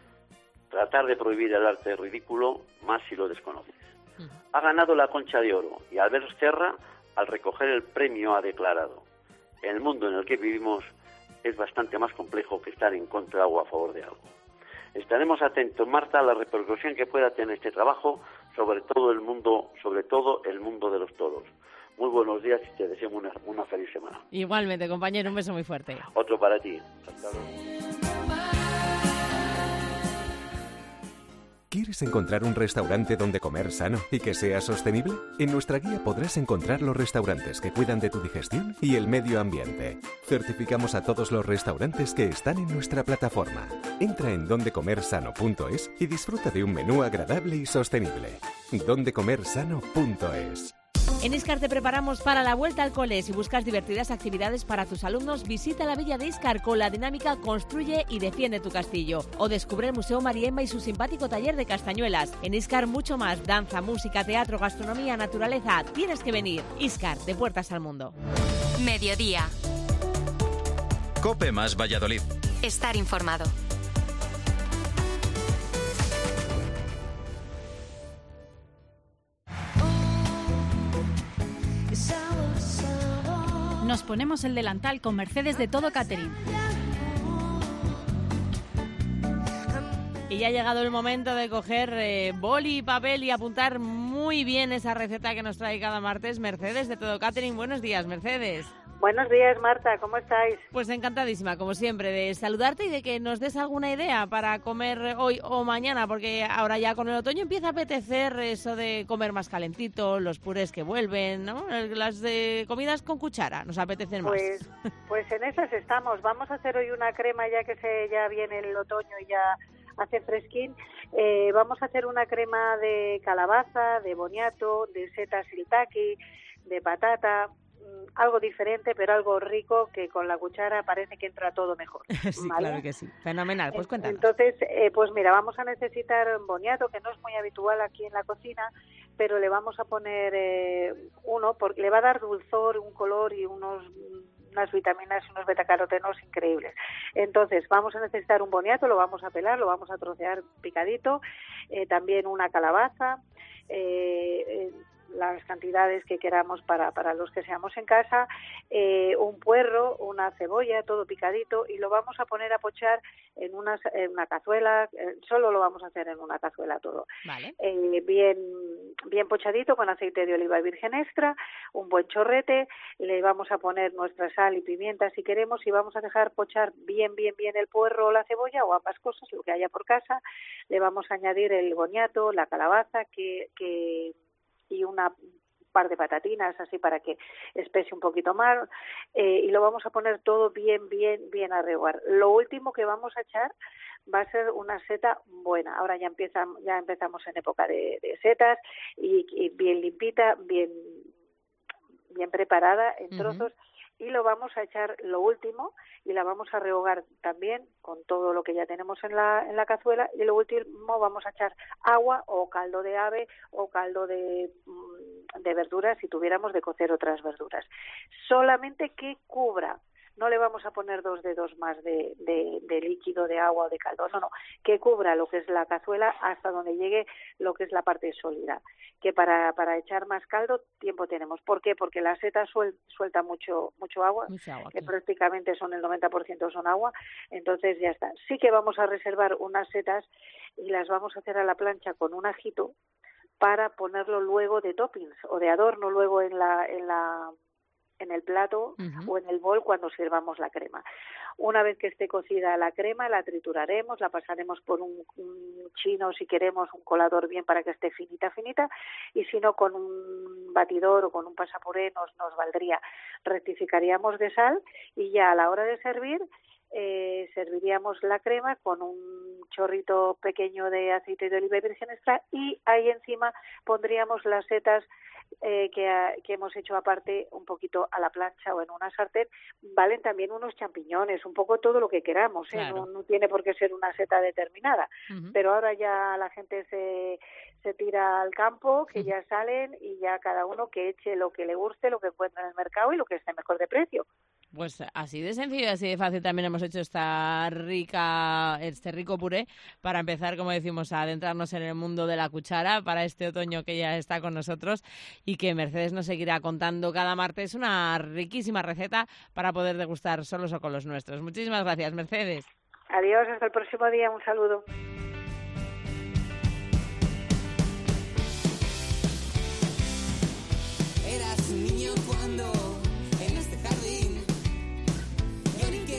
Tratar de prohibir el arte ridículo, más si lo desconoces. Ha ganado la Concha de Oro y Albert Serra, al recoger el premio, ha declarado: el mundo en el que vivimos es bastante más complejo que estar en contra o a favor de algo. Estaremos atentos, Marta, a la repercusión que pueda tener este trabajo sobre todo el mundo, sobre todo el mundo de los toros. Muy buenos días y te deseo una, una feliz semana. Igualmente, compañero, un beso muy fuerte. Otro para ti. Hasta luego. ¿Quieres encontrar un restaurante donde comer sano y que sea sostenible? En nuestra guía podrás encontrar los restaurantes que cuidan de tu digestión y el medio ambiente. Certificamos a todos los restaurantes que están en nuestra plataforma. Entra en donde comer sano punto es y disfruta de un menú agradable y sostenible. donde comer sano punto es. En Iscar te preparamos para la vuelta al cole. Si buscas divertidas actividades para tus alumnos, visita la Villa de Iscar con la dinámica Construye y Defiende tu Castillo. O descubre el Museo Mariemma y su simpático taller de castañuelas. En Iscar mucho más: danza, música, teatro, gastronomía, naturaleza. Tienes que venir. Iscar, de puertas al mundo. Mediodía. Cope más Valladolid. Estar informado. Nos ponemos el delantal con Mercedes de Todo Catering. Y ya ha llegado el momento de coger eh, boli y papel y apuntar muy bien esa receta que nos trae cada martes Mercedes de Todo Catering. Buenos días, Mercedes. Buenos días, Marta, ¿cómo estáis? Pues encantadísima, como siempre, de saludarte y de que nos des alguna idea para comer hoy o mañana, porque ahora ya con el otoño empieza a apetecer eso de comer más calentito, los purés que vuelven, ¿no? Las de comidas con cuchara nos apetecen pues, más. Pues en esas estamos. Vamos a hacer hoy una crema ya que se ya viene el otoño y ya hace fresquín. Eh, vamos a hacer una crema de calabaza, de boniato, de setas shiitake, de patata. Algo diferente, pero algo rico, que con la cuchara parece que entra todo mejor. Sí, ¿vale? Claro que sí. Fenomenal, pues cuéntanos. Entonces, eh, pues mira, vamos a necesitar un boniato, que no es muy habitual aquí en la cocina, pero le vamos a poner eh, uno, porque le va a dar dulzor, un color y unos unas vitaminas y unos betacarotenos increíbles. Entonces, vamos a necesitar un boniato, lo vamos a pelar, lo vamos a trocear picadito, eh, también una calabaza, eh, eh, las cantidades que queramos para, para los que seamos en casa, eh, un puerro, una cebolla, todo picadito, y lo vamos a poner a pochar en una, en una cazuela, eh, solo lo vamos a hacer en una cazuela todo. Vale. Eh, bien, bien pochadito con aceite de oliva virgen extra, un buen chorrete, le vamos a poner nuestra sal y pimienta si queremos y vamos a dejar pochar bien, bien, bien el puerro o la cebolla o ambas cosas, lo que haya por casa. Le vamos a añadir el boniato, la calabaza, que... que y una par de patatinas así para que espese un poquito más, eh, y lo vamos a poner todo bien, bien, bien a rehogar. Lo último que vamos a echar va a ser una seta buena. Ahora ya empieza, ya empezamos en época de, de setas y, y bien limpita, bien, bien preparada en trozos. Uh-huh. Y lo vamos a echar lo último y la vamos a rehogar también con todo lo que ya tenemos en la en la cazuela, y lo último vamos a echar agua o caldo de ave o caldo de, de verduras si tuviéramos de cocer otras verduras. Solamente que cubra. No le vamos a poner dos dedos más de, de, de líquido, de agua o de caldo, no, no, que cubra lo que es la cazuela hasta donde llegue lo que es la parte sólida, que para, para echar más caldo tiempo tenemos. ¿Por qué? Porque la seta suel, suelta mucho mucho agua, Mucha agua que prácticamente son el noventa por ciento son agua, entonces ya está. Sí que vamos a reservar unas setas y las vamos a hacer a la plancha con un ajito para ponerlo luego de toppings o de adorno luego en la... en la en el plato uh-huh. o en el bol cuando sirvamos la crema. Una vez que esté cocida la crema, la trituraremos, la pasaremos por un, un chino si queremos, un colador bien para que esté finita, finita, y si no con un batidor o con un pasapuré nos, nos valdría. Rectificaríamos de sal y ya a la hora de servir eh, serviríamos la crema con un chorrito pequeño de aceite de oliva virgen extra y ahí encima pondríamos las setas Eh, que, que hemos hecho aparte un poquito a la plancha o en una sartén. Valen también unos champiñones, un poco todo lo que queramos, ¿eh? Claro. no, no tiene por qué ser una seta determinada, uh-huh. pero ahora ya la gente se, se tira al campo, que uh-huh. ya salen y ya cada uno que eche lo que le guste, lo que encuentra en el mercado y lo que esté mejor de precio. Pues así de sencillo y así de fácil también hemos hecho esta rica, este rico puré para empezar, como decimos, a adentrarnos en el mundo de la cuchara para este otoño que ya está con nosotros y que Mercedes nos seguirá contando cada martes una riquísima receta para poder degustar solos o con los nuestros. Muchísimas gracias, Mercedes. Adiós, hasta el próximo día, un saludo. Eras un niño cuando en este jardín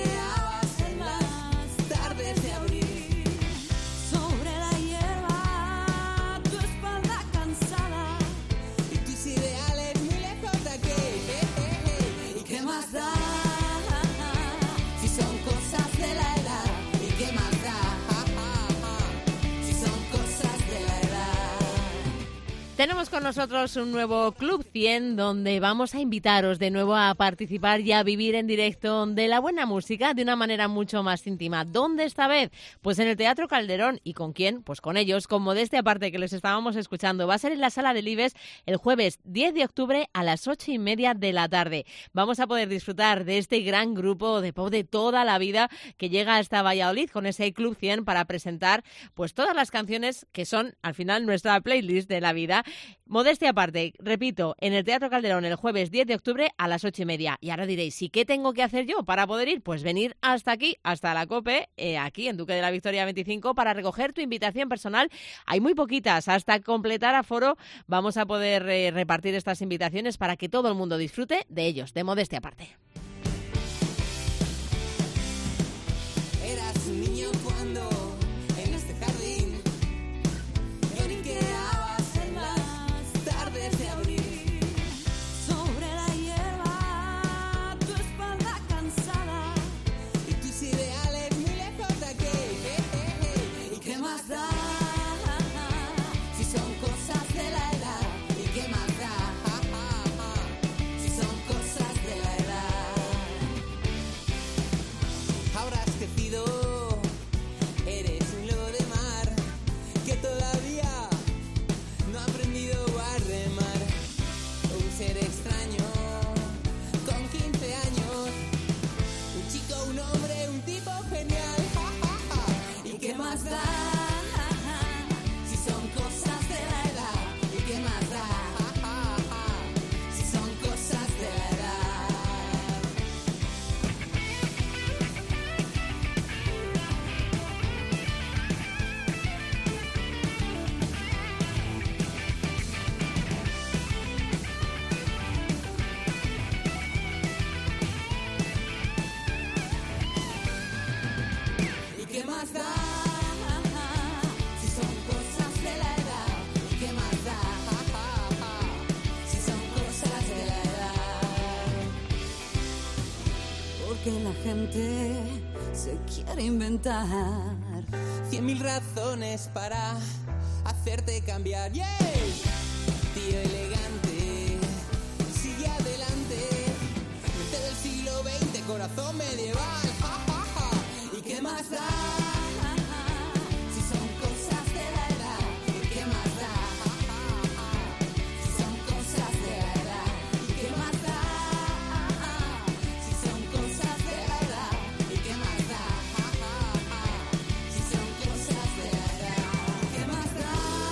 lloriqueabas en las tardes de abril. Sobre la hierba Tenemos con nosotros un nuevo Club cien donde vamos a invitaros de nuevo a participar y a vivir en directo de la buena música de una manera mucho más íntima. ¿Dónde esta vez? Pues en el Teatro Calderón. ¿Y con quién? Pues con ellos, con Modestia Aparte, que les estábamos escuchando. Va a ser en la Sala del Ives el jueves diez de octubre a las ocho y media de la tarde. Vamos a poder disfrutar de este gran grupo de pop de toda la vida que llega hasta Valladolid con ese Club cien para presentar pues todas las canciones que son al final nuestra playlist de la vida. Modestia Aparte, repito, en el Teatro Calderón el jueves diez de octubre a las ocho y media. Y ahora diréis, ¿y qué tengo que hacer yo para poder ir? Pues venir hasta aquí, hasta la COPE, eh, aquí en Duque de la Victoria veinticinco, para recoger tu invitación personal. Hay muy poquitas, hasta completar aforo vamos a poder eh, repartir estas invitaciones para que todo el mundo disfrute de ellos, de Modestia Aparte. Eras un niño cuando en este jardín lloriqueabas en las tardes de abril. Sobre la hierba, tu espalda cansada y tus ideales muy lejos de aquí. ¿Y qué más da? Si son cosas de la edad. ¿Y qué más da? Si son cosas de la edad. Habrás crecido, eres un lobo de mar que todavía no ha aprendido a remar. Un ser extraño con quince años, un chico, un hombre, un tipo genial. ¿Y qué más da? Si son cosas de la edad. ¿Y qué más da? Si son cosas de la edad. ¿Y qué más da? Si son cosas de la edad. ¿Y qué más da? Si son cosas de la edad. Porque la gente se quiere inventar cien mil razones para hacerte cambiar. ¡Yeah! Tío elegante, sigue adelante. Mente del siglo veinte, corazón medieval. Ja, ja, ja. ¿Y qué más da? Si son cosas de la edad. ¿Y qué más da? Si son cosas de la edad. ¿Y qué más da? Si son cosas de la edad. ¿Y qué más da? Si son cosas de la edad. ¿Y qué más da?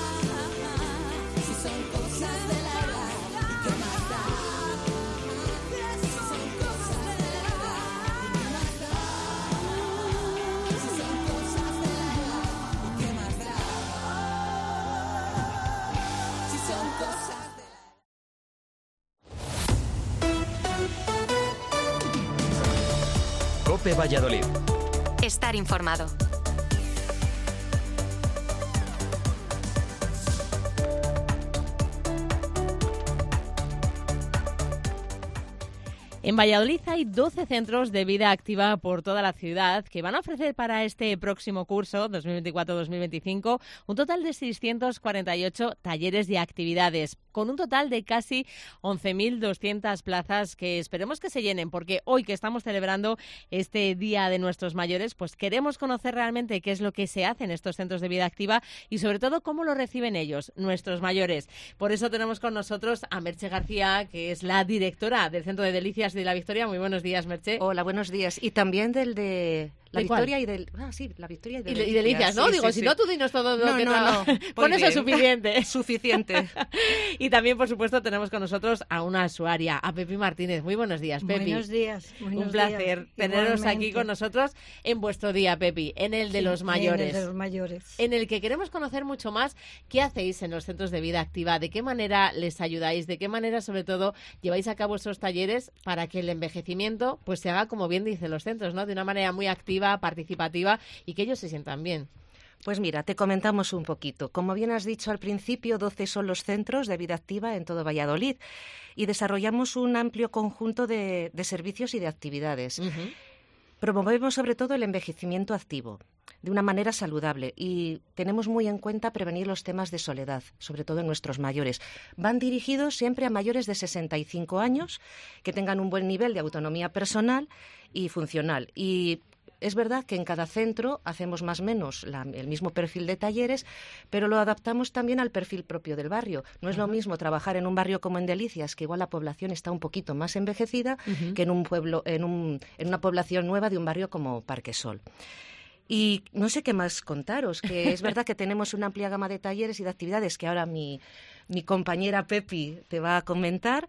Si son cosas de la edad. ¿Y qué más da? Si son cosas de la edad. ¿Y qué más da? Si son cosas de la edad. ¿Y qué más da? Si son cosas de la COPE Valladolid. Estar informado. En Valladolid hay doce centros de vida activa por toda la ciudad que van a ofrecer para este próximo curso dos mil veinticuatro dos mil veinticinco un total de seiscientos cuarenta y ocho talleres y actividades, con un total de casi once mil doscientas plazas que esperemos que se llenen, porque hoy que estamos celebrando este Día de Nuestros Mayores, pues queremos conocer realmente qué es lo que se hace en estos centros de vida activa y sobre todo cómo lo reciben ellos, nuestros mayores. Por eso tenemos con nosotros a Merche García, que es la directora del Centro de Delicias de la Victoria. Muy buenos días, Merche. Hola, buenos días. Y también del de La ¿De Victoria cuál? y del... Ah, sí, La Victoria y, Y, de y delicias, ¿no? Sí, Digo, sí, si sí. no, tú dinos todo lo no, que no, tra- no. Con eso es bien. suficiente. Suficiente. Y también, por supuesto, tenemos con nosotros a una usuaria, a Pepi Martínez. Muy buenos días, Pepi. Buenos días. Buenos Un placer días. teneros Igualmente. aquí con nosotros en vuestro día, Pepi, en el de Sí, los mayores. En el de los mayores. En el que queremos conocer mucho más qué hacéis en los centros de vida activa, de qué manera les ayudáis, de qué manera, sobre todo, lleváis a cabo esos talleres para que el envejecimiento pues se haga, como bien dicen los centros, ¿no? De una manera muy activa, participativa y que ellos se sientan bien. Pues mira, te comentamos un poquito. Como bien has dicho al principio, doce son los centros de vida activa en todo Valladolid y desarrollamos un amplio conjunto de, de servicios y de actividades. Uh-huh. Promovemos sobre todo el envejecimiento activo, de una manera saludable, y tenemos muy en cuenta prevenir los temas de soledad, sobre todo en nuestros mayores. Van dirigidos siempre a mayores de sesenta y cinco años, que tengan un buen nivel de autonomía personal y funcional. Y es verdad que en cada centro hacemos más o menos la, el mismo perfil de talleres, pero lo adaptamos también al perfil propio del barrio. No es Ajá. lo mismo trabajar en un barrio como en Delicias, que igual la población está un poquito más envejecida, uh-huh. que en un pueblo, en, un, en una población nueva de un barrio como Parquesol. Y no sé qué más contaros, que es verdad que tenemos una amplia gama de talleres y de actividades que ahora mi, mi compañera Pepi te va a comentar.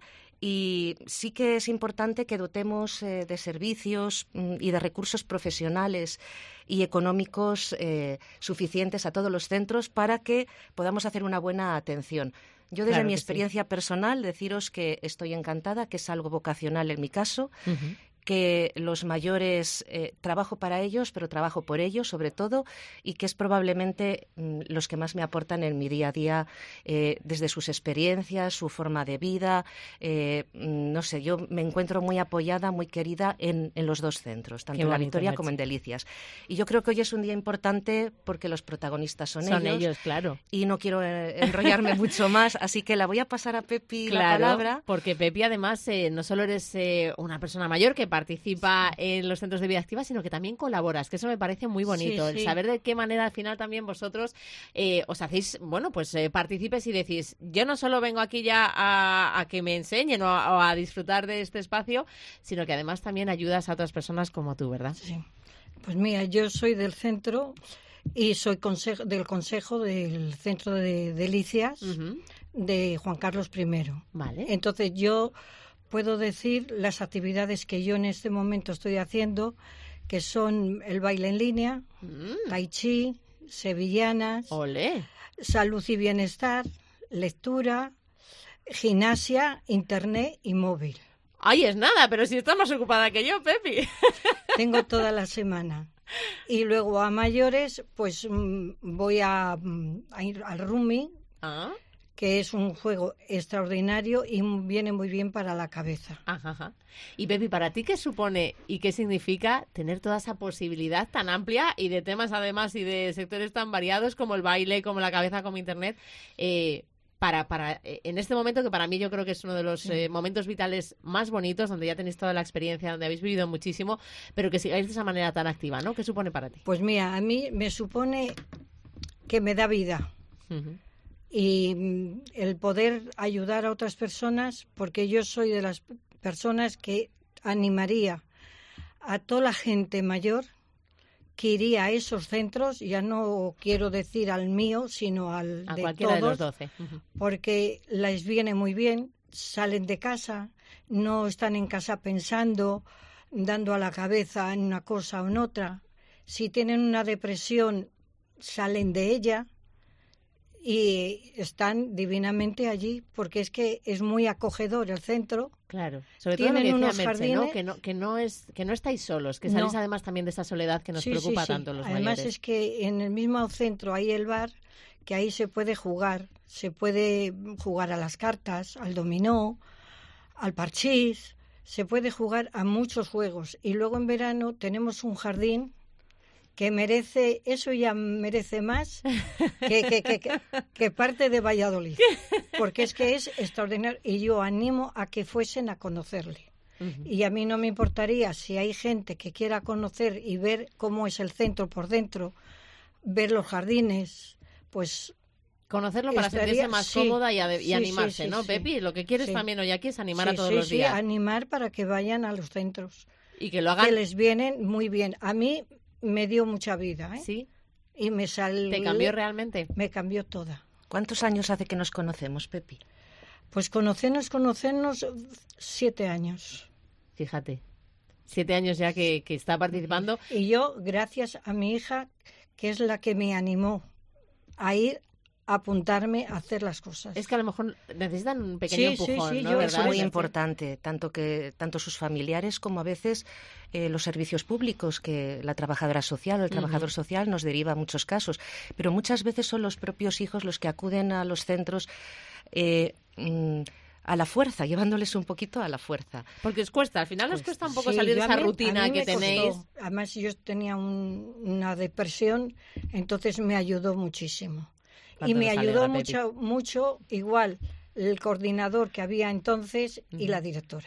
Y sí que es importante que dotemos eh, de servicios mm, y de recursos profesionales y económicos eh, suficientes a todos los centros para que podamos hacer una buena atención. Yo, desde claro mi experiencia sí. personal, deciros que estoy encantada, que es algo vocacional en mi caso, uh-huh. que los mayores, eh, trabajo para ellos, pero trabajo por ellos sobre todo, y que es probablemente mm, los que más me aportan en mi día a día, eh, desde sus experiencias, su forma de vida. Eh, no sé, yo me encuentro muy apoyada, muy querida en, en los dos centros, tanto en La Victoria como en Delicias. Y yo creo que hoy es un día importante porque los protagonistas son, son ellos. ellos, claro. Y no quiero eh, enrollarme mucho más, así que la voy a pasar a Pepi claro, la palabra. Porque Pepi, además, eh, no solo eres eh, una persona mayor que participa sí. en los centros de vida activa, sino que también colaboras, que eso me parece muy bonito, sí, sí. el saber de qué manera al final también vosotros eh, os hacéis, bueno, pues eh, participes y decís, yo no solo vengo aquí ya a, a que me enseñen o a, o a disfrutar de este espacio, sino que además también ayudas a otras personas como tú, ¿verdad? Sí. Pues mira, yo soy del centro y soy consejo, del consejo del centro de Delicias uh-huh. de Juan Carlos primero. Vale. Entonces yo puedo decir las actividades que yo en este momento estoy haciendo, que son el baile en línea, mm. tai chi, sevillanas, Olé. salud y bienestar, lectura, gimnasia, internet y móvil. Ay, es nada, pero si estás más ocupada que yo, Pepi. Tengo toda la semana. Y luego a mayores, pues voy a, a ir al Rumi. Ah. Que es un juego extraordinario y viene muy bien para la cabeza. Ajá, ajá. Y Pepi, ¿para ti qué supone y qué significa tener toda esa posibilidad tan amplia y de temas además y de sectores tan variados como el baile, como la cabeza, como Internet? Eh, para, para en este momento, que para mí yo creo que es uno de los sí. eh, momentos vitales más bonitos, donde ya tenéis toda la experiencia, donde habéis vivido muchísimo, pero que sigáis de esa manera tan activa, ¿no? ¿Qué supone para ti? Pues mira, a mí me supone que me da vida. Uh-huh. Y el poder ayudar a otras personas, porque yo soy de las personas que animaría a toda la gente mayor que iría a esos centros, ya no quiero decir al mío, sino al a de cualquiera todos, de los doce. Uh-huh. Porque les viene muy bien, salen de casa, no están en casa pensando, dando a la cabeza en una cosa o en otra. Si tienen una depresión, salen de ella. Y están divinamente allí, porque es que es muy acogedor el centro. Claro, sobre todo lo que decía Merche, ¿no? Que no, que no es, que no estáis solos, que salís no. además también de esa soledad que nos sí, preocupa sí, sí. tanto los además mayores. Además es que en el mismo centro hay el bar, que ahí se puede jugar, se puede jugar a las cartas, al dominó, al parchís, se puede jugar a muchos juegos. Y luego en verano tenemos un jardín que merece, eso ya merece más que, que, que, que, que parte de Valladolid, porque es que es extraordinario y yo animo a que fuesen a conocerle. Uh-huh. Y a mí no me importaría si hay gente que quiera conocer y ver cómo es el centro por dentro, ver los jardines, pues... Conocerlo para estaría, sentirse más sí, cómoda y, a, y sí, animarse, sí, sí, ¿no, sí. Pepi? Lo que quieres sí. también hoy aquí es animar sí, a todos sí, los días. Sí, animar para que vayan a los centros. Y que lo hagan... Que les vienen muy bien. A mí... me dio mucha vida, ¿eh? Sí. Y me salió... ¿Te cambió realmente? Me cambió toda. ¿Cuántos años hace que nos conocemos, Pepi? Pues conocernos, conocernos siete años. Fíjate, siete años ya que, que está participando. Y yo, gracias a mi hija, que es la que me animó a ir a apuntarme a hacer las cosas. Es que a lo mejor necesitan un pequeño sí, empujón, sí, sí, ¿no? yo, ¿verdad? Es muy importante, tanto que tanto sus familiares como a veces eh, los servicios públicos, que la trabajadora social o el trabajador uh-huh. social nos deriva muchos casos, pero muchas veces son los propios hijos los que acuden a los centros eh, mmm, a la fuerza, llevándoles un poquito a la fuerza. Porque os cuesta, al final os Pues cuesta un poco sí, salir de yo a esa mí- rutina a mí que me costó. tenéis. Además, yo tenía un- una depresión, entonces me ayudó muchísimo. Cuánto Y me nos ayudó alegra, Pepi. mucho, mucho, igual, el coordinador que había entonces y la directora.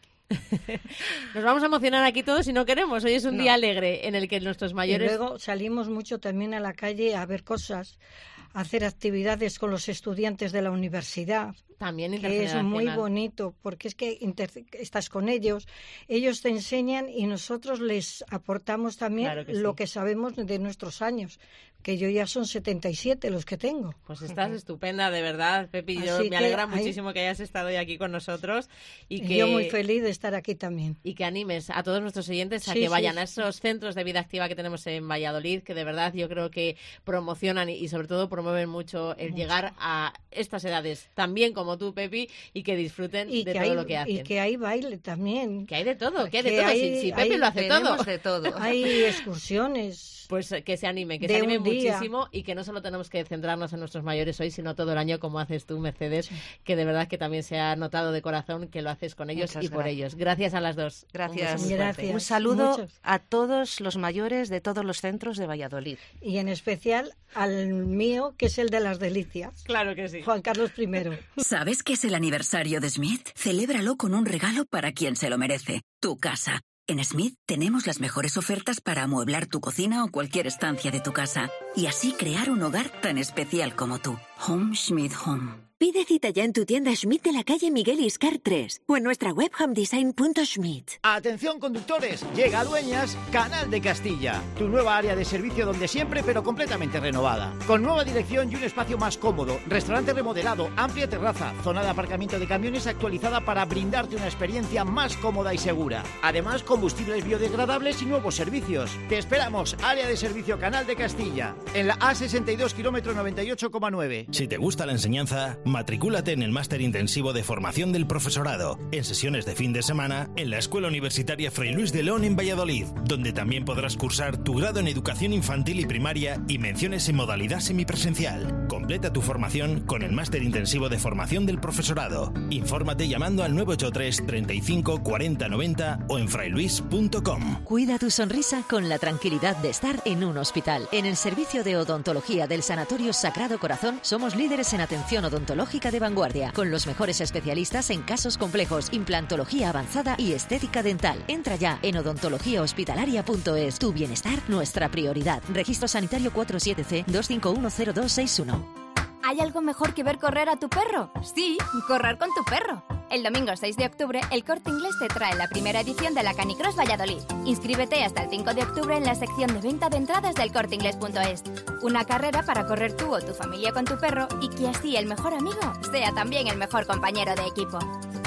Nos vamos a emocionar aquí todos si no queremos. Hoy es un No. día alegre en el que nuestros mayores... Y luego salimos mucho también a la calle a ver cosas, a hacer actividades con los estudiantes de la universidad. También Que es intergeneracional. muy bonito, porque es que inter- estás con ellos, ellos te enseñan y nosotros les aportamos también Claro que lo sí. que sabemos de nuestros años, que yo ya son setenta y siete los que tengo. Pues estás estupenda, de verdad, Pepi. Yo Así me que alegra ahí- muchísimo que hayas estado hoy aquí con nosotros y Y que... yo muy feliz de estar aquí también. Y que animes a todos nuestros oyentes a Sí, que sí, vayan sí. a esos centros de vida activa que tenemos en Valladolid, que de verdad yo creo que promocionan y, y sobre todo promueven mucho el Mucho. llegar a estas edades, también como tú, Pepi, y que disfruten Y de que, todo hay, lo que hacen. y que hay baile también. Que hay de todo, que hay de Que todo. hay- si si Pepi hay- lo hace todo. tenemos de todo. Hay excursiones. Pues eh, que se animen, que de se animen un día. muchísimo y que no solo tenemos que centrarnos en nuestros mayores hoy, sino todo el año como haces tú, Mercedes, que de verdad que también se ha notado de corazón que lo haces con ellos Muchas y por gracias. ellos. Gracias a las dos. Gracias. Un beso muy fuerte. Un saludo Muchos. a todos los mayores de todos los centros de Valladolid. Y en especial al mío, que es el de las delicias. Claro que sí. Juan Carlos I. ¿Sabes qué es el aniversario de Smith? Celébralo con un regalo para quien se lo merece, tu casa. En Smith tenemos las mejores ofertas para amueblar tu cocina o cualquier estancia de tu casa y así crear un hogar tan especial como tú. Home Smith Home. Pide cita ya en tu tienda Schmidt de la calle Miguel Iscar tres o en nuestra web homedesign punto schmidt. Atención conductores, llega a Dueñas, Canal de Castilla, tu nueva área de servicio donde siempre pero completamente renovada. Con nueva dirección y un espacio más cómodo, restaurante remodelado, amplia terraza, zona de aparcamiento de camiones actualizada para brindarte una experiencia más cómoda y segura. Además, combustibles biodegradables y nuevos servicios. Te esperamos, área de servicio Canal de Castilla, en la A sesenta y dos, kilómetro noventa y ocho coma nueve. Si te gusta la enseñanza, matricúlate en el máster intensivo de formación del profesorado, en sesiones de fin de semana, en la Escuela Universitaria Fray Luis de León en Valladolid, donde también podrás cursar tu grado en educación infantil y primaria y menciones en modalidad semipresencial. Completa tu formación con el máster intensivo de formación del profesorado. Infórmate llamando al nueve ocho tres, treinta y cinco, cuarenta, noventa o en frailuis punto com. Cuida tu sonrisa con la tranquilidad de estar en un hospital. En el servicio de odontología del Sanatorio Sagrado Corazón somos líderes en atención odontológica de vanguardia, con los mejores especialistas en casos complejos, implantología avanzada y estética dental. Entra ya en odontología hospitalaria punto es. Tu bienestar, nuestra prioridad. Registro sanitario cuatro siete C dos cinco uno cero dos seis uno. ¿Hay algo mejor que ver correr a tu perro? Sí, correr con tu perro. El domingo seis de octubre, el Corte Inglés te trae la primera edición de la Canicross Valladolid. Inscríbete hasta el cinco de octubre en la sección de venta de entradas del corte inglés punto es. Una carrera para correr tú o tu familia con tu perro y que así el mejor amigo sea también el mejor compañero de equipo.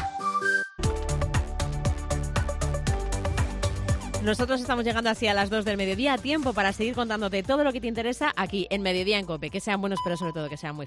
Nosotros estamos llegando así a las dos del mediodía, a tiempo para seguir contándote todo lo que te interesa aquí en Mediodía en COPE. Que sean buenos, pero sobre todo que sean muy